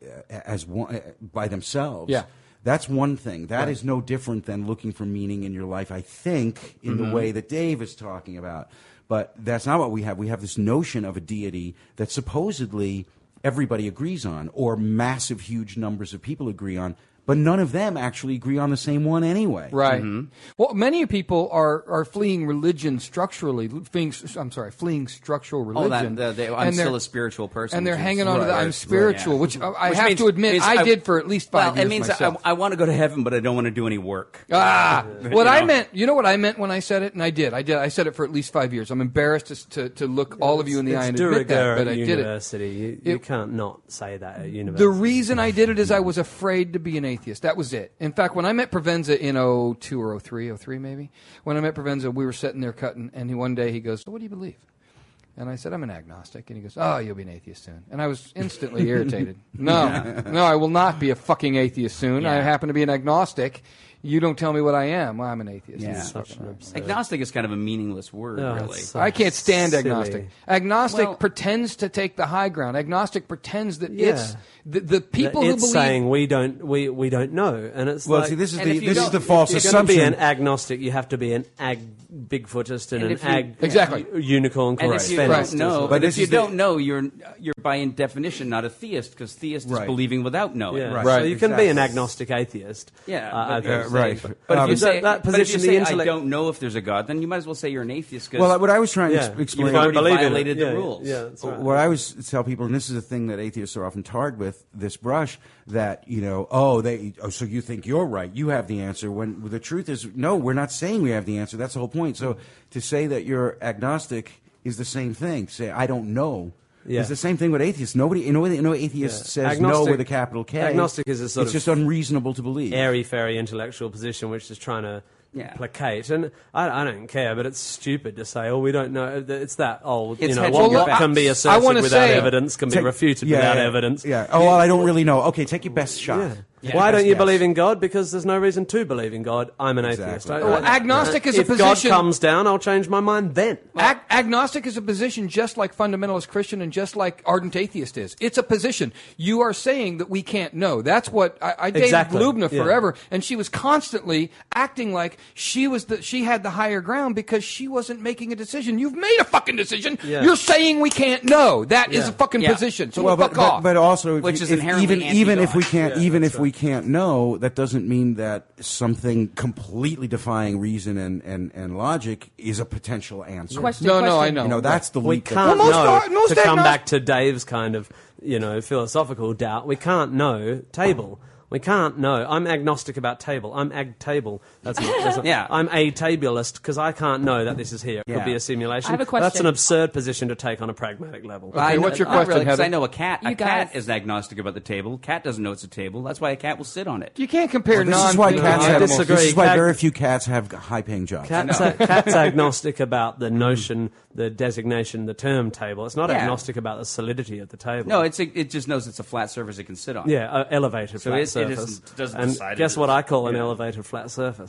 as one by themselves, Yeah. that's one thing. That is no different than looking for meaning in your life, I think, in the way that Dave is talking about. But that's not what we have. We have this notion of a deity that supposedly everybody agrees on, or massive, huge numbers of people agree on. But none of them actually agree on the same one anyway. Right. Well, many people are, are fleeing religion structurally. Fleeing, I'm sorry, fleeing structural Oh, religion. that, the, the, I'm and they're- still a spiritual person. And they're which is- hanging on to right, that right, I'm right, spiritual, yeah. which I, I Which have means- to admit means I, I- did for at least five Well, years it means myself. I, I want to go to heaven, but I don't want to do any work. Ah, what You I know? meant, you know what I meant when I said it, and I did. I did. I said it for at least five years. I'm embarrassed to to, to look all of you in the eye and It's de admit that, rigueur but at I did it. university. You, you It- can't not say that at university. The reason I did it is I was afraid to be an atheist. That was it. In fact, when I met Provenza in oh two or oh three, oh three maybe, when I met Provenza, we were sitting there cutting, and he, one day he goes, so what do you believe? And I said, I'm an agnostic. And he goes, oh, you'll be an atheist soon. And I was instantly irritated. No, no, I will not be a fucking atheist soon. I Yeah. happen to be an agnostic. You don't tell me what I am. Well, I'm an atheist. Yeah. It's Such fucking an right. absurd- Agnostic is kind of a meaningless word, Oh, really. it's so I can't stand silly. agnostic. Agnostic Well- pretends to take the high ground. Agnostic pretends that Yeah. it's the, the people it's who believe. saying we don't we, we don't know, and it's Well, like, see, this is and the if you this is don't- the false if you're going to be assumption. an agnostic, you have to be an ag Bigfootist and, And an if you- ag Exactly. unicorn And if you correspondist. don't know, But but this if you is the- don't know, you're you're by definition not a theist, because theist Right. is believing without knowing. Yeah. Right. So Right, you can be an exactly. agnostic atheist. Yeah, uh, I but- think. Uh, right. But, But if Um, you say, that, that but if you position, say the I intellect. don't know if there's a God, then you might as well say you're an atheist. Cause Well, what I was trying Yeah. to explain. You've already believe in it. violated the Yeah, rules. Yeah, that's right. What I always tell people, and this is a thing that atheists are often tarred with, this brush, that, you know, oh, they, oh, so you think you're right, you have the answer, when the truth is, no, we're not saying we have the answer. That's the whole point. So to say that you're agnostic is the same thing. Say, I don't know. Yeah. It's the same thing with atheists. Nobody, you know, no atheist Yeah. says no Agnostic- with a capital K. agnostic is a sort it's of just unreasonable to believe. airy fairy intellectual position which is trying to Yeah. placate, and I, I don't care, but it's stupid to say, oh, we don't know. It's that old, It's you know, hedging what your bets. can be I asserted wanna without say- evidence can be Take- refuted yeah, without yeah, evidence. Yeah. Oh, well, I don't really know. Okay, take your best shot. Yeah. Yeah. Why Best don't you guess. believe in God? Because there's no reason to believe in God. I'm an atheist. Exactly. I- Well, agnostic is a if position- God comes down, I'll change my mind then. Ag- agnostic is a position just like fundamentalist Christian and just like ardent atheist is. It's a position. You are saying that we can't know. That's what I, I dated Exactly. Lubna Yeah. forever, and she was constantly acting like she was the, she had the higher ground because she wasn't making a decision. You've made a fucking decision. Yeah. You're saying we can't know. That is Yeah. a fucking Yeah. position. So well, fuck but, but, off. but also, if Which you- is if inherently even even if we anti-God. can't Yeah, even that's if we can't know, that doesn't mean that something completely defying reason and, and, and logic is a potential answer. Question, no, no, question. I know. You know, that's the We leap that- can't Well, most know, ar- most to come agnos- back to Dave's kind of, you know, philosophical doubt, we can't know table. We can't know. I'm agnostic about table. I'm ag table. That's not, that's not Yeah. I'm a tabulist because I can't know that this is here. It Yeah. could be a simulation. I have a That's question. an absurd position to take on a pragmatic level. Okay, I know- what's your not question, really, 'cause Heather? I know a cat. You a cat guys- is agnostic about the table. Cat doesn't know it's a table. That's why a cat will sit on it. you can't compare This non is why No, cats I have. disagree. This is why Cat- very few cats have high-paying jobs. Cat's, a, cat's agnostic about the notion, the designation, the term table. It's not Yeah. agnostic about the solidity of the table. No, it's a, it just knows it's a flat surface it can sit on. yeah, uh, elevated So flat it- it surface. isn't- doesn't and decide it guess is. what I call an elevated flat surface?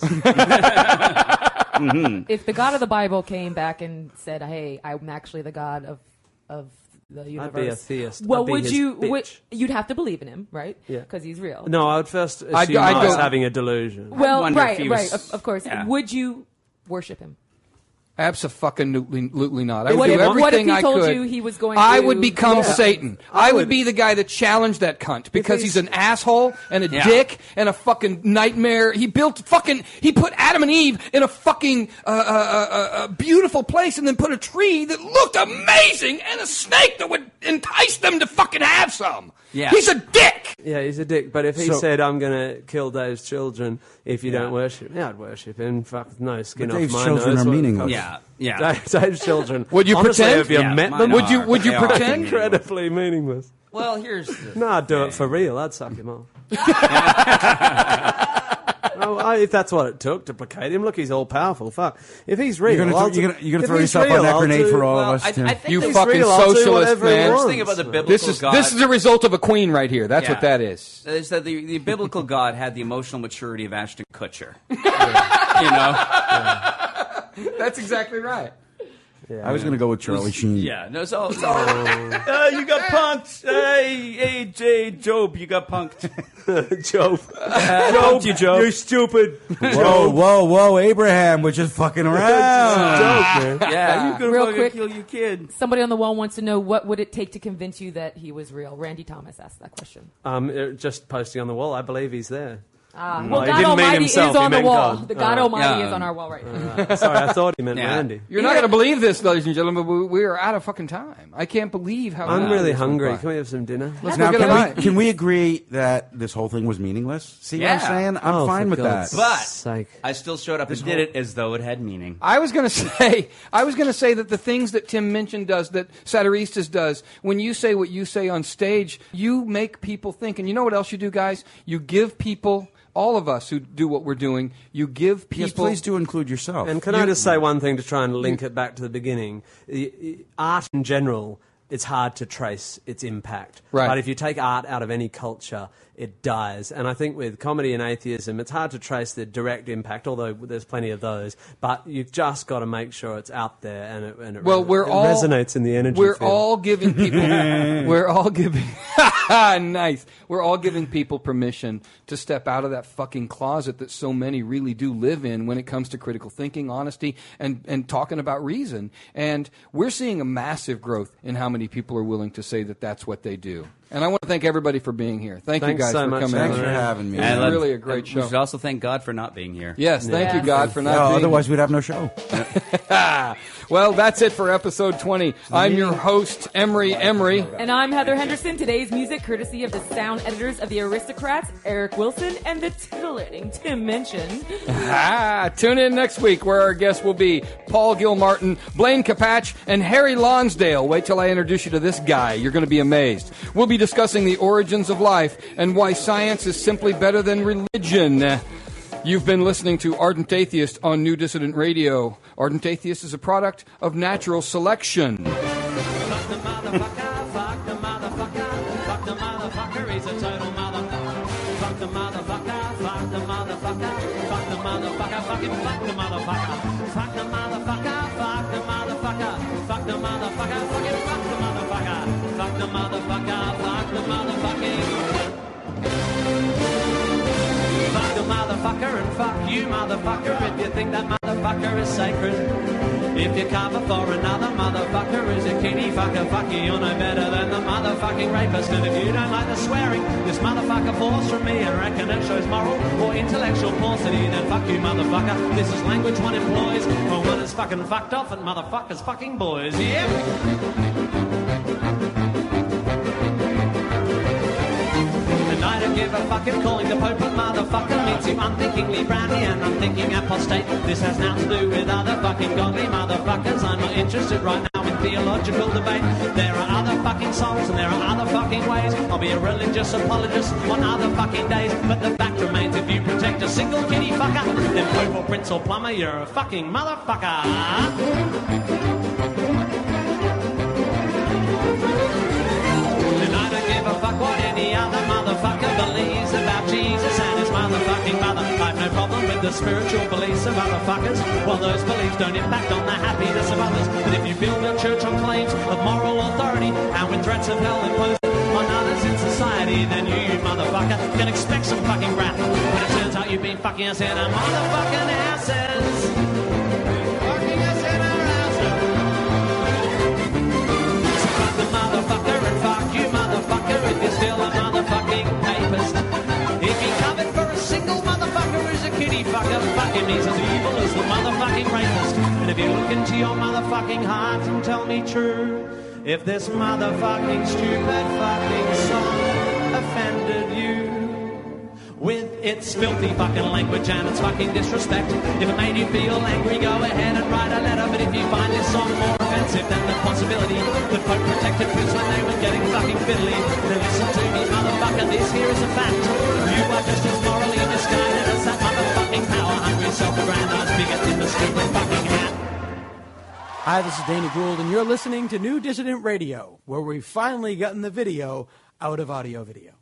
If the God of the Bible came back and said, "Hey, I'm actually the God of of the universe," I'd be a theist. Well, I'd be would his you? bitch. Would, you'd have to believe in him, right? Yeah. because he's real. No, I would first assume I'd- I, I'd was go- having a delusion. Well, wonder if right, he right, was- of, of course. yeah. Would you worship him? Absolutely not. I would What do if- everything what if he I told could. you he was going I to- would become Yeah. Satan. I, would be the guy that challenged that cunt because he's, he's- an asshole and a Yeah. dick and a fucking nightmare. He built fucking. He put Adam and Eve in a fucking uh, uh, uh, uh, beautiful place and then put a tree that looked amazing and a snake that would entice them to fucking have some. Yeah. He's a dick. Yeah, he's a dick. But if he So- said, "I'm going to kill Dave's children if you Yeah. don't worship," yeah, I'd worship him. Fuck, no skin But off Dave's my children nose. are What- meaningless. Yeah, yeah. Dave, Dave's children. Would you Honestly, pretend? If you Yeah, met mine them, Would you? are. Would you They are. pretend? incredibly meaningless. Well, here's the No, I'd do it for real. I'd suck him off. Well, I, if that's what it took to placate him, look, he's all powerful. Fuck. If he's real, You're gonna, I'll throw, you're do- gonna, you're gonna if throw he's yourself real, on that I'll grenade do- for all well, of us. I, Tim. I think You they- he's fucking real, I'll do socialist, whatever he man. wants. Think about the biblical This is God. this is the result of a queen right here. That's Yeah. what that is. Is that the, the biblical God had the emotional maturity of Ashton Kutcher? You know? That's exactly right. I was going to go with Charlie Sheen. Yeah. No, so, so uh, you got punked. Hey, hey, Jay, Job, you got punked. Job. Uh, Job, you Job. You're stupid. Whoa, whoa, whoa, Abraham, we're just fucking around. Job, man. Yeah, you could Real fucking quick. kill your kid. Somebody on the wall wants to know what would it take to convince you that he was real. Randy Thomas asked that question. Um, uh, just posting on the wall. I believe he's there. Ah, No, well, he God didn't mean Almighty himself, is he on the meant wall. God. The God Uh, Almighty yeah. is on our wall right now. Uh, sorry, I thought he meant Yeah. Randy. You're not going to believe this, ladies and gentlemen, but we- we are out of fucking time. I can't believe how. I'm quickly really this went hungry. by. Can we have some dinner? Let's Now, go get a can bite. we, can we agree that this whole thing was meaningless? See what I'm Yeah. saying? I'm Oh, fine for with God's that. But sake. I still showed up and did it as though it had meaning. I was going to say, I was going to say that the things that Tim mentioned does, that Satiristas does, when you say what you say on stage, you make people think. And you know what else you do, guys? You give people, all of us who do what we're doing, you give people. Yes, please do include yourself. And can I just say one thing to try and link it back to the beginning? Y- y- Art in general, it's hard to trace its impact. Right. But if you take art out of any culture, it dies. And I think with comedy and atheism, it's hard to trace the direct impact, although there's plenty of those. But you've just got to make sure it's out there and it, and it, Well, re- we're it all resonates in the energy We're field. all giving people. we're all giving. Nice. We're all giving people permission to step out of that fucking closet that so many really do live in when it comes to critical thinking, honesty, and and talking about reason. And we're seeing a massive growth in how many people are willing to say that that's what they do. And I want to thank everybody for being here. Thank Thanks you guys so for much, coming. Thanks out. for having me. It's And, uh, really a great We show. should also thank God for not being here. Yes, thank you, Yes. God, for not No, being. otherwise we'd have no show. Well, that's it for episode twenty. I'm your host, Emery Emery. And I'm Heather Henderson. Today's music courtesy of the sound editors of the Aristocrats, Eric Wilson, and the titillating Tim Minchin. Ah, tune in next week where our guests will be Paul Gilmartin, Blaine Capatch, and Harry Lonsdale. Wait till I introduce you to this guy. You're going to be amazed. We'll be discussing the origins of life and why science is simply better than religion. You've been listening to Ardent Atheist on New Dissident Radio. Ardent Atheist is a product of natural selection. Fuck the motherfucker, fuck the motherfucker, fuck the motherfucker, he's a total motherfucker. Fuck the motherfucker, fuck the motherfucker, fuck the motherfucker, fucking fuck the motherfucker. Fuck the motherfucker, fuck the motherfucker, fuck the motherfucker, fucking fuck the motherfucker. Fuck the motherfucker, fuck the motherfucking. Fuck the motherfucker and fuck you, motherfucker, if you think that motherfucker is sacred. If you cover for another motherfucker is a kitty fucker, fuck you, you're no better than the motherfucking rapist. And if you don't like the swearing, this motherfucker falls from me and reckon it shows moral or intellectual paucity, then fuck you, motherfucker. This is language one employs for one is fucking fucked off and motherfuckers fucking boys. Yep. And I don't give a fuck if calling the Pope a motherfucker means him unthinkingly brandy and unthinking apostate. This has nothing to do with other fucking godly motherfuckers. I'm not interested right now in theological debate. There are other fucking souls and there are other fucking ways. I'll be a religious apologist on other fucking days. But the fact remains, if you protect a single kitty fucker, then Pope or Prince or Plumber, you're a fucking motherfucker. And I don't give a fuck what any other motherfucker believes about Jesus and his motherfucking mother. I've no problem with the spiritual beliefs of other fuckers, while those beliefs don't impact on the happiness of others. But if you build a church on claims of moral authority and with threats of hell imposed on others in society, then you, you motherfucker, can expect some fucking wrath. But it turns out you've been fucking us in our motherfucking asses. Fucking us in our If you look into your motherfucking heart and tell me true, if this motherfucking stupid fucking song offended you with its filthy fucking language and its fucking disrespect. If it made you feel angry, go ahead and write a letter. But if you find this song more offensive than the possibility that Pope protected priests when they were getting fucking fiddly, then listen to me, motherfucker, this here is a fact. You are just as morally misguided as that motherfucking power-hungry, self-aggrandized bigot in the stupid fucking hat. Hi, this is Danny Gould, and you're listening to New Dissident Radio, where we've finally gotten the video out of audio video.